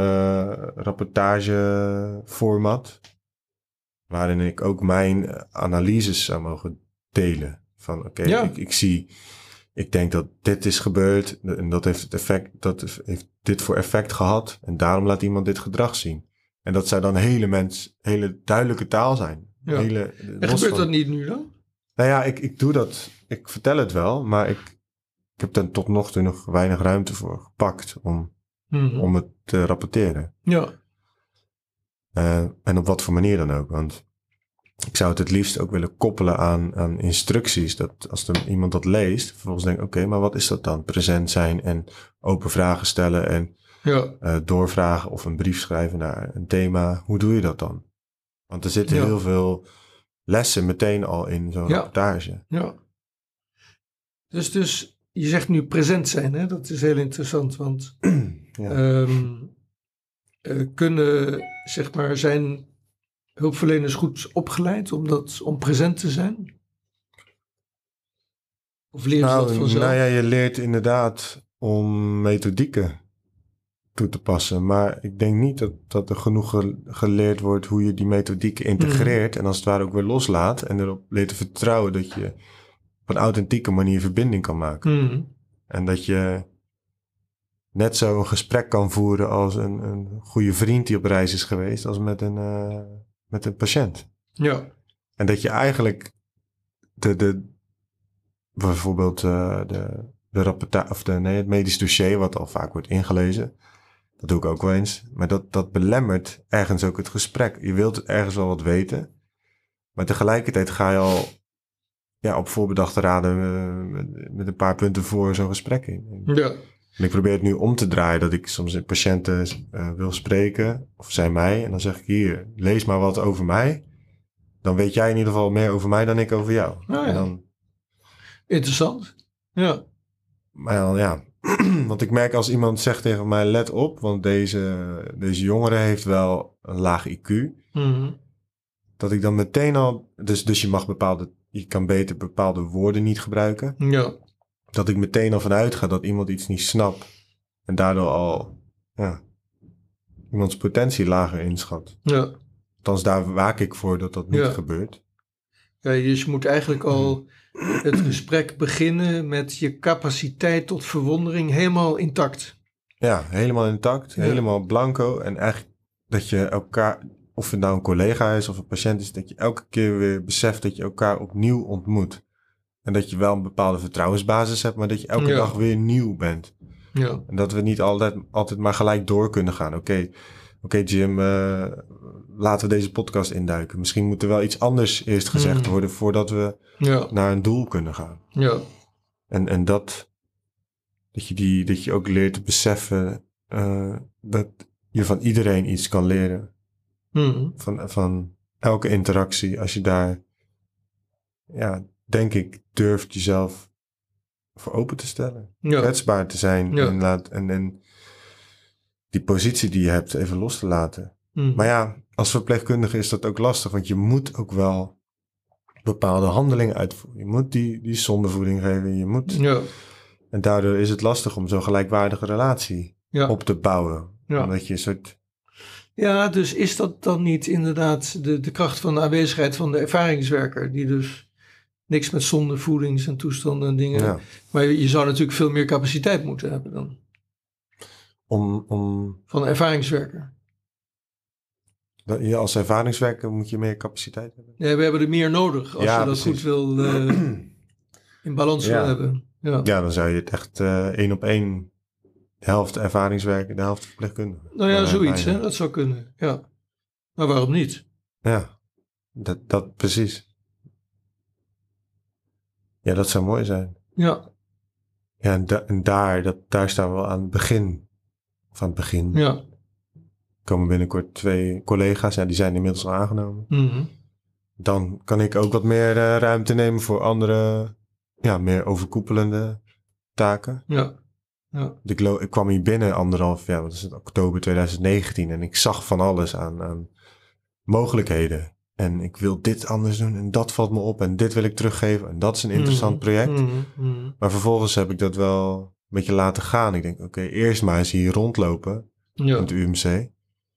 rapportageformat. Waarin ik ook mijn analyses zou mogen delen. Van oké, okay, ja. ik, ik zie... Ik denk dat dit is gebeurd en dat heeft het effect, dat heeft dit voor effect gehad. En daarom laat iemand dit gedrag zien. En dat zou dan hele mens, hele duidelijke taal zijn. Ja. Hele, en gebeurt van... dat niet nu dan? Nou ja, ik, ik doe dat. Ik vertel het wel, maar ik, ik heb er tot nog toe nog weinig ruimte voor gepakt om, mm-hmm. om het te rapporteren. Ja. Uh, en op wat voor manier dan ook. Want ik zou het het liefst ook willen koppelen aan, aan instructies. Dat als er iemand dat leest, vervolgens denkt, oké, okay, maar wat is dat dan? Present zijn en open vragen stellen en ja. uh, doorvragen of een brief schrijven naar een thema. Hoe doe je dat dan? Want er zitten ja. heel veel lessen meteen al in zo'n ja. rapportage. Ja. Dus, dus je zegt nu present zijn, hè? Dat is heel interessant, want ja. um, uh, kunnen, zeg maar, zijn hulpverleners goed opgeleid om, dat, om present te zijn? Of leren nou, ze dat vanzelf? Nou ja, je leert inderdaad om methodieken toe te passen. Maar ik denk niet dat, dat er genoeg ge- geleerd wordt hoe je die methodieken integreert. Mm. En als het ware ook weer loslaat. En erop leert te vertrouwen dat je op een authentieke manier verbinding kan maken. Mm. En dat je net zo een gesprek kan voeren als een, een goede vriend die op reis is geweest. Als met een... Uh, met een patiënt. Ja. En dat je eigenlijk de, de bijvoorbeeld uh, de, de rapportage, of de, nee, het medisch dossier, wat al vaak wordt ingelezen. Dat doe ik ook wel eens. Maar dat, dat belemmert ergens ook het gesprek. Je wilt ergens wel wat weten. Maar tegelijkertijd ga je al ja, op voorbedachte raden uh, met, met een paar punten voor zo'n gesprek in. Ja. En ik probeer het nu om te draaien dat ik soms patiënten uh, wil spreken, of zij mij. En dan zeg ik hier, lees maar wat over mij. Dan weet jij in ieder geval meer over mij dan ik over jou. Oh ja. En dan, interessant. Ja. Maar dan, ja, want ik merk als iemand zegt tegen mij, let op, want deze, deze jongere heeft wel een laag I Q. Mm-hmm. Dat ik dan meteen al, dus, dus je mag bepaalde, je kan beter bepaalde woorden niet gebruiken. Ja. Dat ik meteen al vanuit ga dat iemand iets niet snapt. En daardoor al ja, iemands potentie lager inschat. Ja. Althans, daar waak ik voor dat dat niet ja. gebeurt. Ja, dus je moet eigenlijk al het gesprek beginnen met je capaciteit tot verwondering helemaal intact. Ja, helemaal intact. Ja. Helemaal blanco. En eigenlijk dat je elkaar, of het nou een collega is of een patiënt is, dat je elke keer weer beseft dat je elkaar opnieuw ontmoet. En dat je wel een bepaalde vertrouwensbasis hebt, maar dat je elke ja. dag weer nieuw bent. Ja. En dat we niet altijd, altijd maar gelijk door kunnen gaan. Oké, okay, oké Jim, uh, laten we deze podcast induiken. Misschien moet er wel iets anders eerst gezegd mm. worden voordat we ja. naar een doel kunnen gaan. Ja. En, en dat, dat je, die, dat je ook leert te beseffen uh, dat je van iedereen iets kan leren. Mm. Van, van elke interactie. Als je daar, ja, denk ik, durft jezelf voor open te stellen. Ja. Kwetsbaar te zijn. Ja. En, laat, en, en die positie die je hebt even los te laten. Mm. Maar ja, als verpleegkundige is dat ook lastig. Want je moet ook wel bepaalde handelingen uitvoeren. Je moet die, die zondevoeding geven. Je moet... Ja. En daardoor is het lastig om zo'n gelijkwaardige relatie ja. op te bouwen. Ja. Omdat je een soort... Ja, dus is dat dan niet inderdaad de, de kracht van de aanwezigheid van de ervaringswerker, die dus niks met zondevoedings en toestanden en dingen... Ja. Maar je, je zou natuurlijk veel meer capaciteit moeten hebben dan. Om... om... Van een ervaringswerker. Dat je als ervaringswerker moet je meer capaciteit hebben? Nee, we hebben er meer nodig als ja, je dat precies. goed wil uh, in balans ja. wil hebben. Ja. ja, dan zou je het echt uh, één op één... De helft ervaringswerker, de helft verpleegkundige. Nou ja, zoiets, hè? Dat zou kunnen. Ja. Maar waarom niet? Ja, dat, dat precies. Ja, dat zou mooi zijn. Ja. Ja, en, da- en daar, dat, daar staan we wel aan het begin. Van het begin. Ja. Er komen binnenkort twee collega's, ja, die zijn inmiddels al aangenomen. Mm-hmm. Dan kan ik ook wat meer uh, ruimte nemen voor andere, ja, meer overkoepelende taken. Ja. Ja. Ik, lo- ik kwam hier binnen anderhalf, ja, wat is het, oktober twintig negentien. En ik zag van alles aan, aan mogelijkheden. En ik wil dit anders doen en dat valt me op en dit wil ik teruggeven. En dat is een interessant mm, project. Mm, mm. Maar vervolgens heb ik dat wel een beetje laten gaan. Ik denk, oké, okay, eerst maar eens hier rondlopen ja. in het U M C.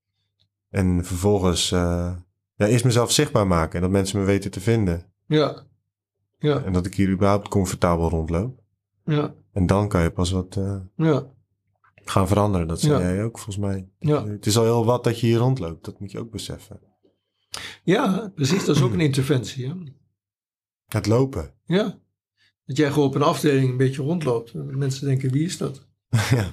En vervolgens uh, ja, eerst mezelf zichtbaar maken en dat mensen me weten te vinden. Ja. Ja. En dat ik hier überhaupt comfortabel rondloop. Ja. En dan kan je pas wat uh, ja. gaan veranderen. Dat zei ja. jij ook volgens mij. Ja. Het is al heel wat dat je hier rondloopt. Dat moet je ook beseffen. Ja, precies. Dat is ook een interventie. Hè? Het lopen. Ja. Dat jij gewoon op een afdeling een beetje rondloopt. En mensen denken, wie is dat? ja.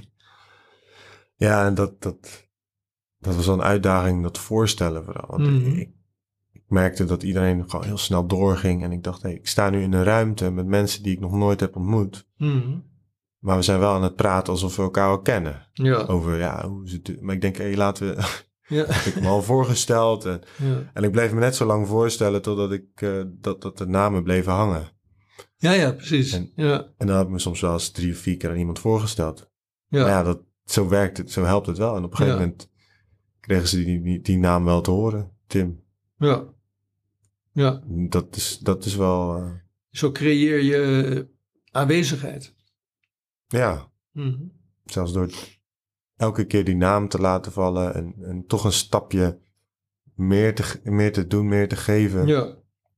Ja, en dat, dat, dat was wel een uitdaging, dat voorstellen vooral. Want mm-hmm. ik, ik merkte dat iedereen gewoon heel snel doorging. En ik dacht, hey, ik sta nu in een ruimte met mensen die ik nog nooit heb ontmoet. Mm-hmm. Maar we zijn wel aan het praten alsof we elkaar al kennen. Ja. Over, ja, hoe is het? Maar ik denk, hé, hey, laten we... Ja. heb ik me al voorgesteld. En, ja. en ik bleef me net zo lang voorstellen totdat ik, uh, dat, dat de namen bleven hangen. Ja, ja, precies. En, ja. en dan heb ik me soms wel eens drie of vier keer aan iemand voorgesteld. Ja. Maar ja, dat, zo werkt het, zo helpt het wel. En op een gegeven ja. moment kregen ze die, die, die naam wel te horen. Tim. Ja. Ja. Dat is, dat is wel... Uh, zo creëer je aanwezigheid. Ja. Mm-hmm. Zelfs door elke keer die naam te laten vallen en, en toch een stapje meer te, meer te doen, meer te geven. Ja.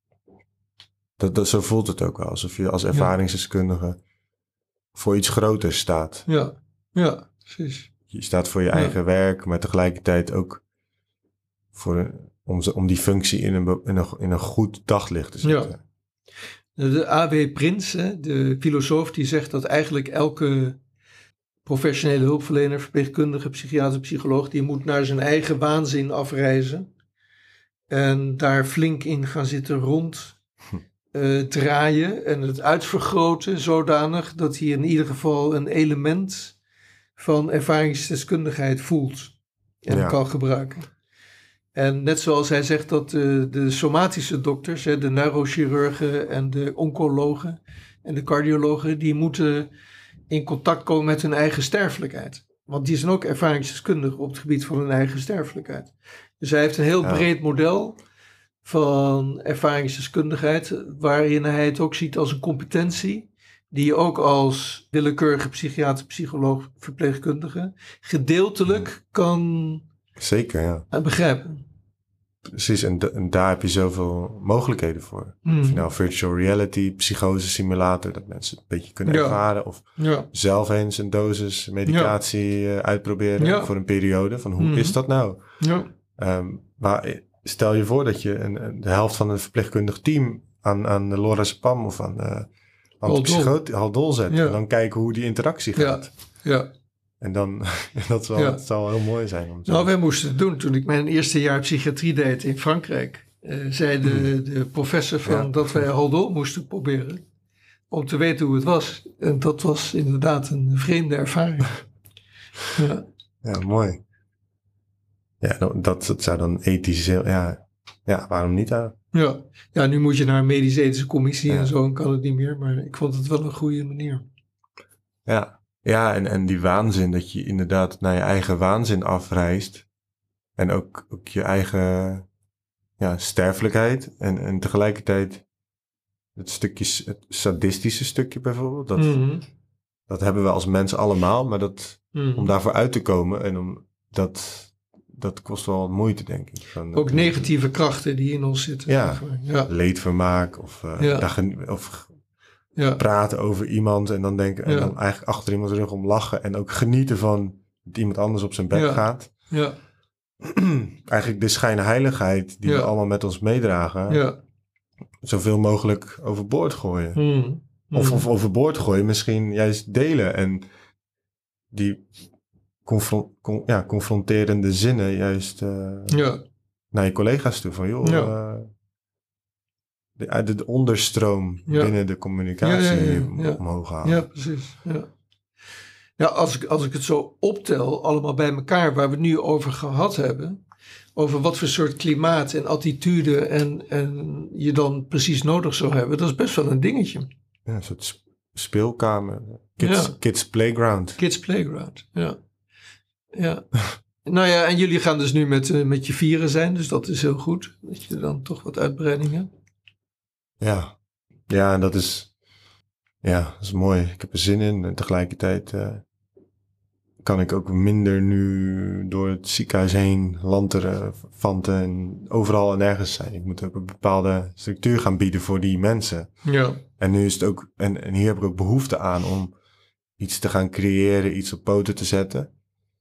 Dat, dat, zo voelt het ook wel. Alsof je als ervaringsdeskundige ja. voor iets groters staat. Ja, ja, precies. Je staat voor je ja. eigen werk, maar tegelijkertijd ook voor een, om, om die functie in een, in, een, in een goed daglicht te zetten. Ja. De A W Prins, hè, de filosoof, die zegt dat eigenlijk elke professionele hulpverlener, verpleegkundige, psychiater, psycholoog, die moet naar zijn eigen waanzin afreizen en daar flink in gaan zitten rond uh, draaien en het uitvergroten zodanig dat hij in ieder geval een element van ervaringsdeskundigheid voelt en ja. kan gebruiken. En net zoals hij zegt dat de, de somatische dokters, hè, de neurochirurgen en de oncologen en de cardiologen, die moeten in contact komen met hun eigen sterfelijkheid. Want die zijn ook ervaringsdeskundigen op het gebied van hun eigen sterfelijkheid. Dus hij heeft een heel ja. breed model van ervaringsdeskundigheid, waarin hij het ook ziet als een competentie, die je ook als willekeurige psychiater, psycholoog, verpleegkundige gedeeltelijk kan Zeker, ja. begrijpen. Precies, en, d- en daar heb je zoveel mogelijkheden voor. Mm. Of je nou virtual reality, psychose simulator, dat mensen het een beetje kunnen ja. ervaren. Of ja. zelf eens een dosis medicatie ja. uh, uitproberen ja. voor een periode. Van hoe mm. is dat nou? Ja. Um, maar stel je voor dat je een, een, de helft van een verpleegkundig team aan, aan de lorazepam of aan, uh, aan de psychote Haldol zet. Ja. En dan kijken hoe die interactie gaat. Ja. Ja. En dan, dat zal, Ja. het zal wel heel mooi zijn. Om zo... Nou, wij moesten het doen toen ik mijn eerste jaar psychiatrie deed in Frankrijk. Uh, zei de, de professor van Ja. dat wij Hadot moesten proberen. Om te weten hoe het was. En dat was inderdaad een vreemde ervaring. Ja, ja mooi. Ja, dat, dat zou dan ethisch heel... Ja, ja waarom niet? Hè? ja. ja, nu moet je naar een medisch-ethische commissie Ja. en zo en kan het niet meer. Maar ik vond het wel een goede manier. Ja, ja en, en die waanzin, dat je inderdaad naar je eigen waanzin afreist. En ook, ook je eigen ja, sterfelijkheid. En, en tegelijkertijd het stukje, het sadistische stukje bijvoorbeeld. Dat, Mm-hmm. dat hebben we als mensen allemaal. Maar dat, Mm-hmm. om daarvoor uit te komen en om dat... Dat kost wel wat moeite, denk ik. Van, Ook negatieve krachten die in ons zitten. Ja, zeg maar. Ja. leedvermaak of, uh, Ja. dagen, of Ja. praten over iemand en dan denken en Ja. dan eigenlijk achter iemands rug om lachen en ook genieten van dat iemand anders op zijn bek Ja. gaat. Ja. Eigenlijk de schijnheiligheid die Ja. we allemaal met ons meedragen, Ja. zoveel mogelijk overboord gooien. Mm. Of, Mm. of overboord gooien, misschien juist delen en die confron- con- ja, confronterende zinnen juist uh, Ja. naar je collega's toe. Van joh, Ja. uh, de, de, de onderstroom Ja. binnen de communicatie Ja, ja, ja, ja. omhoog halen. Ja, precies. Ja, ja als, ik, als ik het zo optel, allemaal bij elkaar, waar we het nu over gehad hebben, over wat voor soort klimaat en attitude en, en je dan precies nodig zou hebben, dat is best wel een dingetje. Ja, een soort sp- speelkamer. Kids, Ja. kids playground. Kids Playground, ja. Ja. Nou ja, en jullie gaan dus nu met, uh, met je vieren zijn, dus dat is heel goed. Dat je dan toch wat uitbreiding hebt. Ja. Ja, en dat is... Ja, dat is mooi. Ik heb er zin in. En tegelijkertijd uh, kan ik ook minder nu door het ziekenhuis heen lanteren, vanten en overal en nergens zijn. Ik moet ook een bepaalde structuur gaan bieden voor die mensen. Ja. En nu is het ook... En, en hier heb ik ook behoefte aan om iets te gaan creëren, iets op poten te zetten.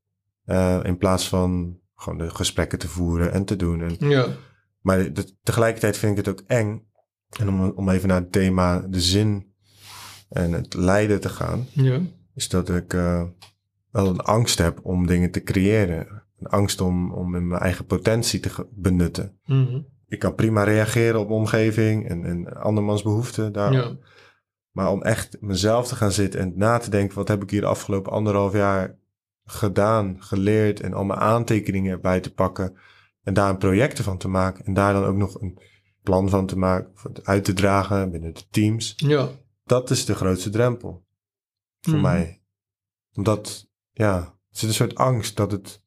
Uh, in plaats van gewoon de gesprekken te voeren en te doen. En, Ja. maar de, tegelijkertijd vind ik het ook eng. En om, om even naar het thema de zin en het lijden te gaan. Ja. Is dat ik uh, wel een angst heb om dingen te creëren. Een angst om, om in mijn eigen potentie te ge- benutten. Mm-hmm. Ik kan prima reageren op mijn omgeving en, en andermans behoeften daar. Ja. Maar om echt mezelf te gaan zitten en na te denken, wat heb ik hier de afgelopen anderhalf jaar gedaan, geleerd en al mijn aantekeningen erbij te pakken en daar een project van te maken en daar dan ook nog een plan van te maken, of het uit te dragen binnen de teams. Ja. Dat is de grootste drempel voor Mm. mij. Omdat, ja, er zit een soort angst dat het,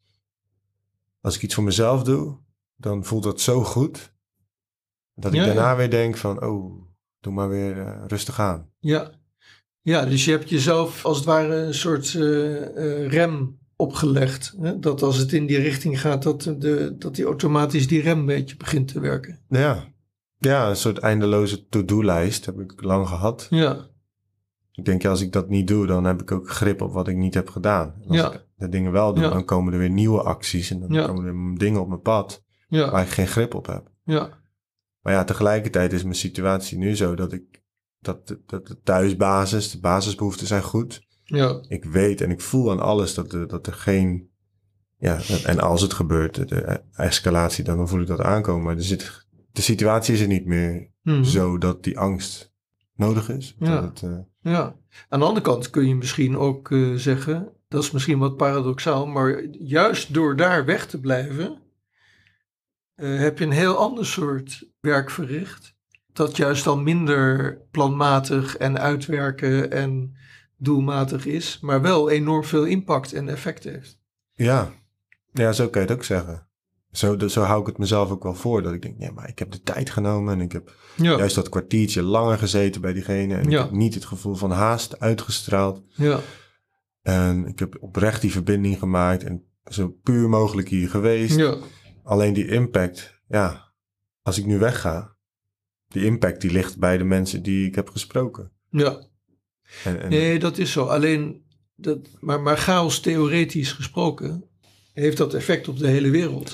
als ik iets voor mezelf doe, dan voelt dat zo goed, dat ik Ja, daarna ja. weer denk van, oh, doe maar weer uh, rustig aan. Ja. Ja, dus je hebt jezelf als het ware een soort uh, uh, rem opgelegd. Hè? Dat als het in die richting gaat, dat, de, dat die automatisch die rem een beetje begint te werken. Ja, ja, een soort eindeloze to-do-lijst heb ik lang gehad. Ja. Ik denk, ja, als ik dat niet doe, dan heb ik ook grip op wat ik niet heb gedaan. En als Ja. ik de dingen wel doe, Ja. dan komen er weer nieuwe acties en dan Ja. komen er dingen op mijn pad Ja. waar ik geen grip op heb. Ja. Maar ja, tegelijkertijd is mijn situatie nu zo dat ik, dat, de- dat de thuisbasis, de basisbehoeften zijn goed. Ja. Ik weet en ik voel aan alles dat, er- dat er geen, ja, en als het gebeurt, de, de escalatie, dan voel ik dat aankomen. Maar er zit, de situatie is er niet meer Mhm. zo dat die angst nodig is. Ja. Dat het, uh, Ja. Aan de andere kant kun je misschien ook uh, zeggen, dat is misschien wat paradoxaal, maar juist door daar weg te blijven, uh, heb je een heel ander soort werk verricht. Dat juist dan minder planmatig en uitwerken en doelmatig is, maar wel enorm veel impact en effect heeft. ja. ja, zo kan je het ook zeggen. Zo, de- zo hou ik het mezelf ook wel voor. Dat ik denk, ja, maar ik heb de tijd genomen. En ik heb Ja. juist dat kwartiertje langer gezeten bij diegene. En Ja. ik heb niet het gevoel van haast uitgestraald. Ja. En ik heb oprecht die verbinding gemaakt. En zo puur mogelijk hier geweest. Ja. Alleen die impact, ja, als ik nu wegga. Die impact die ligt bij de mensen die ik heb gesproken. Ja. En, en, Nee, dat is zo. Alleen, dat, maar, maar chaos theoretisch gesproken, heeft dat effect op de hele wereld.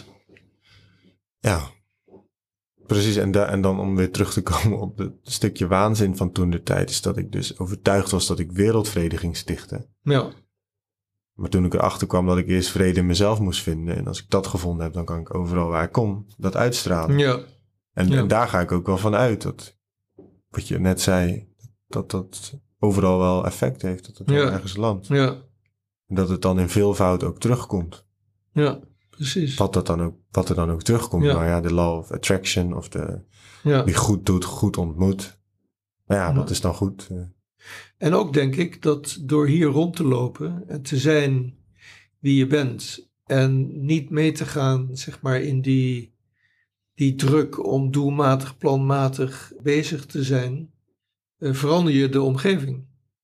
Ja, precies. En, da- en dan om weer terug te komen op het stukje waanzin van toen de tijd, is dat ik dus overtuigd was dat ik wereldvrede ging stichten. Ja. Maar toen ik erachter kwam dat ik eerst vrede in mezelf moest vinden. En als ik dat gevonden heb, dan kan ik overal waar ik kom dat uitstralen. Ja. En, Ja. en daar ga ik ook wel van uit. Dat, wat je net zei, dat dat overal wel effect heeft. Dat het Ja. wel ergens landt. Ja. En dat het dan in veelvoud ook terugkomt. Ja, precies. Wat, dat dan ook, wat er dan ook terugkomt. Ja. Maar ja, de law of attraction of de, Ja. die goed doet, goed ontmoet. Maar ja, Ja. dat is dan goed. eh. En ook denk ik dat door hier rond te lopen en te zijn wie je bent en niet mee te gaan, zeg maar, in die, die druk om doelmatig, planmatig bezig te zijn, eh, verander je de omgeving.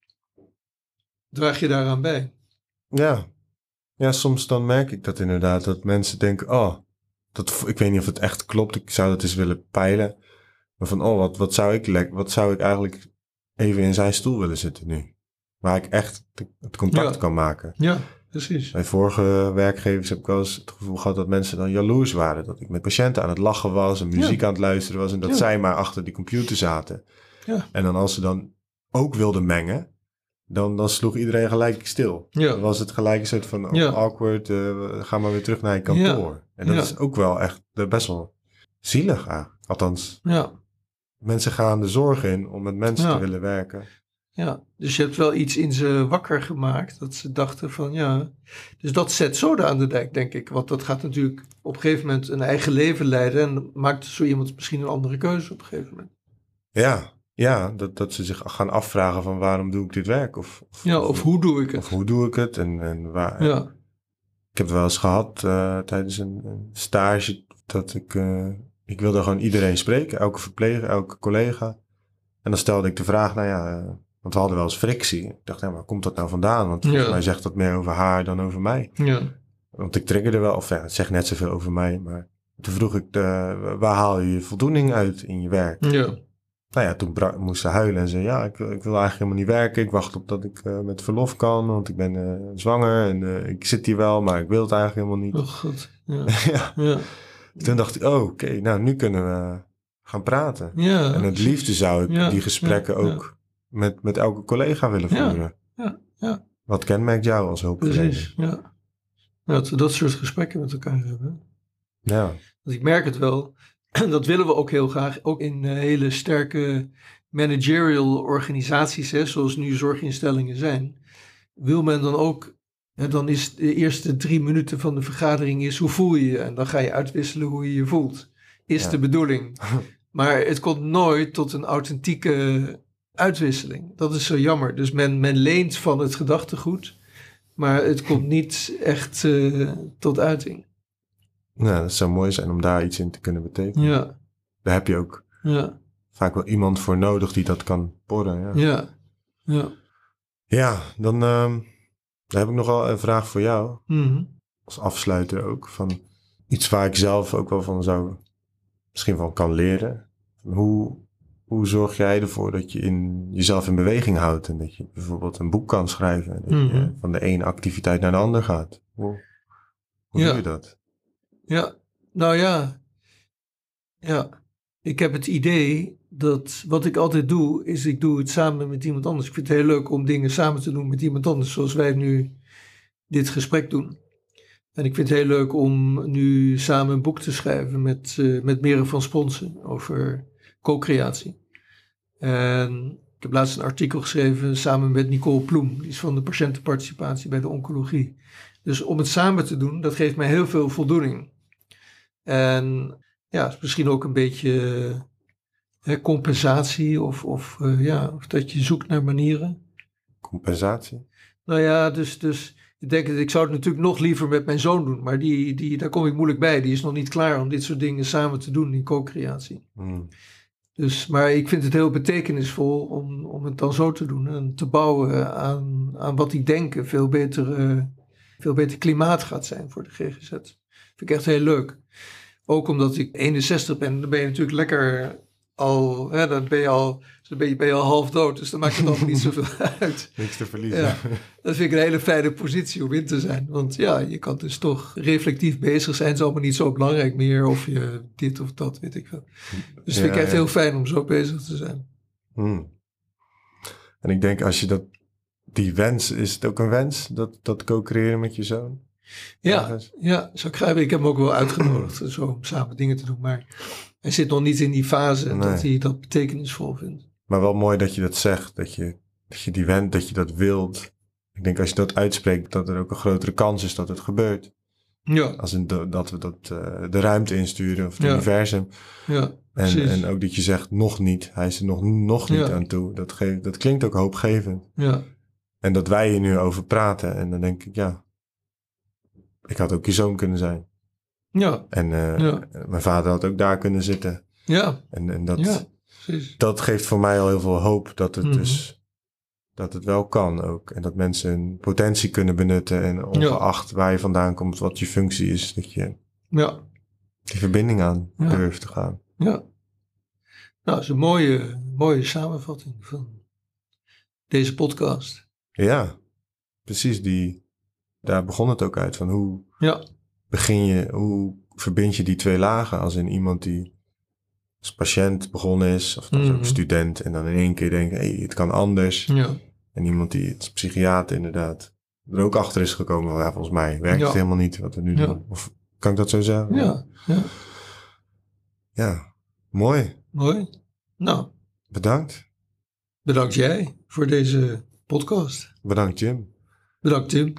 Draag je daaraan bij. Ja. Ja, soms dan merk ik dat inderdaad. Dat mensen denken, oh, dat, ik weet niet of het echt klopt. Ik zou dat eens willen peilen. Maar van, oh, wat, wat, zou ik lek, wat zou ik eigenlijk even in zijn stoel willen zitten nu? Waar ik echt het contact Ja. kan maken. Ja, precies. Bij vorige werkgevers heb ik wel eens het gevoel gehad dat mensen dan jaloers waren. Dat ik met patiënten aan het lachen was en muziek Ja. aan het luisteren was. En dat Ja. zij maar achter die computer zaten. Ja. En dan als ze dan ook wilden mengen, dan, dan sloeg iedereen gelijk stil. Ja. Dan was het gelijk een soort van oh, Ja. awkward, uh, ga maar weer terug naar je kantoor. Ja. En dat Ja. is ook wel echt uh, best wel zielig eigenlijk. Althans, Ja. mensen gaan de zorg in om met mensen Ja. te willen werken. Ja, dus je hebt wel iets in ze wakker gemaakt. Dat ze dachten van ja. Dus dat zet zoden aan de dijk, denk ik. Want dat gaat natuurlijk op een gegeven moment een eigen leven leiden. En maakt zo iemand misschien een andere keuze op een gegeven moment. Ja, ja dat, dat ze zich gaan afvragen van waarom doe ik dit werk? Of, of, Ja, of hoe doe ik het? Of hoe doe ik het? En, en waar, Ja, Ik heb het wel eens gehad uh, tijdens een, een stage dat ik... Uh, ik wilde gewoon iedereen spreken. Elke verpleger, elke collega. En dan stelde ik de vraag, nou ja... Uh, want we hadden wel eens frictie. Ik dacht, ja, maar waar komt dat nou vandaan? Want volgens Ja. mij zegt dat meer over haar dan over mij. ja, Want ik triggerde wel, of ja, het zegt net zoveel over mij. Maar toen vroeg ik, de, waar haal je je voldoening uit in je werk? ja, Nou ja, toen bra- moest ze huilen en zei, ja, ik, ik wil eigenlijk helemaal niet werken. Ik wacht op dat ik uh, met verlof kan, want ik ben uh, zwanger. En uh, ik zit hier wel, maar ik wil het eigenlijk helemaal niet. oh god. Ja, ja. ja, Toen dacht ik, oh, oké, okay, nou, nu kunnen we gaan praten. ja. En het liefste zou ik Ja, die gesprekken ja, ja. ook met, met elke collega willen Ja, voeren. ja, ja. Wat kenmerkt jou als hulpverlener? Precies, ja. Dat we dat soort gesprekken met elkaar hebben. Ja, Want ik merk het wel. Dat willen we ook heel graag. Ook in uh, hele sterke managerial organisaties, hè, zoals nu zorginstellingen zijn. Wil men dan ook... En dan is de eerste drie minuten van de vergadering is hoe voel je je? En dan ga je uitwisselen hoe je je voelt. Is Ja. de bedoeling. Maar het komt nooit tot een authentieke uitwisseling. Dat is zo jammer. Dus men, men leent van het gedachtegoed. Maar het komt niet echt uh, tot uiting. nou, dat zou mooi zijn om daar iets in te kunnen betekenen. Ja, Daar heb je ook ja, vaak wel iemand voor nodig die dat kan porren. Ja, ja, ja. ja dan, um, dan heb ik nog wel een vraag voor jou. Mhm. Als afsluiter ook. Van iets waar ik zelf ook wel van zou... misschien van kan leren. Hoe, hoe zorg jij ervoor dat je in, jezelf in beweging houdt? En dat je bijvoorbeeld een boek kan schrijven. En dat Mhm. je van de ene activiteit naar de ander gaat. Hoe, hoe Ja. doe je dat? Ja, nou ja. Ja, ik heb het idee dat wat ik altijd doe, is ik doe het samen met iemand anders. Ik vind het heel leuk om dingen samen te doen met iemand anders, zoals wij nu dit gesprek doen. En ik vind het heel leuk om nu samen een boek te schrijven met, uh, met Mere van Sponsen over co-creatie. En ik heb laatst een artikel geschreven samen met Nicole Ploem, die is van de patiëntenparticipatie bij de oncologie. Dus om het samen te doen, dat geeft mij heel veel voldoening. En ja, is misschien ook een beetje hè, compensatie of, of, uh, ja, of dat je zoekt naar manieren. Compensatie? Nou ja, dus, dus ik denk dat ik zou het natuurlijk nog liever met mijn zoon doen, maar die, die, daar kom ik moeilijk bij. Die is nog niet klaar om dit soort dingen samen te doen in co-creatie. Hmm. Dus, maar ik vind het heel betekenisvol om, om het dan zo te doen en te bouwen aan, aan wat die denken veel beter, uh, veel beter klimaat gaat zijn voor de G G Z. Vind ik echt heel leuk. Ook omdat ik eenenzestig ben, dan ben je natuurlijk lekker al, hè, dan ben je al, dan ben je, ben je al half dood, dus dan maakt het allemaal niet zoveel uit. Niks te verliezen. Ja, dat vind ik een hele fijne positie om in te zijn. Want ja, je kan dus toch reflectief bezig zijn. Het is allemaal niet zo belangrijk meer of je dit of dat, weet ik wel. Dus Ja, vind ik echt ja. heel fijn om zo bezig te zijn. Hmm. En ik denk als je dat die wens, is het ook een wens? Dat, dat co-creëren met je zoon? Ja, Ergens? ja, zou ik begrijpen. Ik heb hem ook wel uitgenodigd zo, om samen dingen te doen. Maar hij zit nog niet in die fase Nee. dat hij dat betekenisvol vindt. Maar wel mooi dat je dat zegt. Dat je, dat je die wens, dat je dat wilt. Ik denk als je dat uitspreekt, dat er ook een grotere kans is dat het gebeurt. Ja, Als in de- dat we dat, uh, de ruimte insturen of het Ja. universum. ja, En, precies. en ook dat je zegt nog niet. Hij is er nog, nog niet Ja. aan toe. Dat, geeft, dat klinkt ook hoopgevend. Ja, En dat wij hier nu over praten. En dan denk ik, ja. Ik had ook je zoon kunnen zijn. ja, En uh, Ja. mijn vader had ook daar kunnen zitten. ja, En, en dat, ja, precies. dat geeft voor mij al heel veel hoop. Dat het Mhm. dus... Dat het wel kan ook. En dat mensen hun potentie kunnen benutten. En ongeacht waar je vandaan komt, wat je functie is. Dat je Ja, die verbinding aan Ja. durft te gaan. ja. Nou, dat is een mooie, mooie samenvatting van deze podcast. Ja, precies. Die, daar begon het ook uit. Van hoe Ja, begin je, hoe verbind je die twee lagen? Als in iemand die als patiënt begonnen is. Of als Mhm. ook student. En dan in één keer denkt, hé, hey, het kan anders. ja, En iemand die als psychiater inderdaad er ook achter is gekomen. Well, ja, volgens mij werkt Ja. het helemaal niet wat we nu Ja. doen. Of kan ik dat zo zeggen? ja, ja. Ja, mooi. Mooi. Nou, Bedankt. bedankt jij voor deze podcast. Bedankt Jim. Bedankt Tim.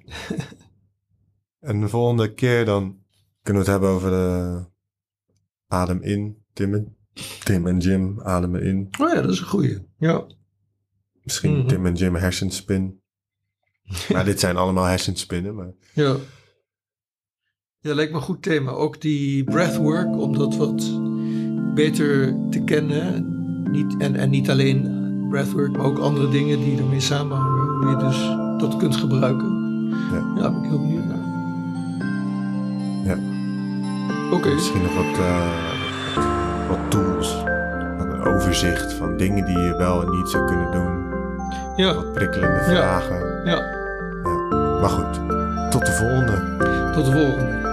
En de volgende keer dan kunnen we het hebben over de adem in. Tim en, Tim en Jim ademen in. Oh ja, dat is een goeie. Ja, Misschien Mhm. Tim en Jim hersenspin. Maar dit zijn allemaal hersenspinnen. Maar ja. Ja, lijkt me een goed thema. Ook die breathwork, om dat wat beter te kennen. Niet, en, en niet alleen breathwork, maar ook andere dingen die ermee samenhangen. Hoe je dus dat kunt gebruiken. Ja. Ja, daar ben ik heel benieuwd naar. Ja. Oké. misschien nog wat, uh, wat tools. Een overzicht van dingen die je wel en niet zou kunnen doen. Ja, Wat prikkelende vragen. ja. Maar goed, tot de volgende. Tot de volgende.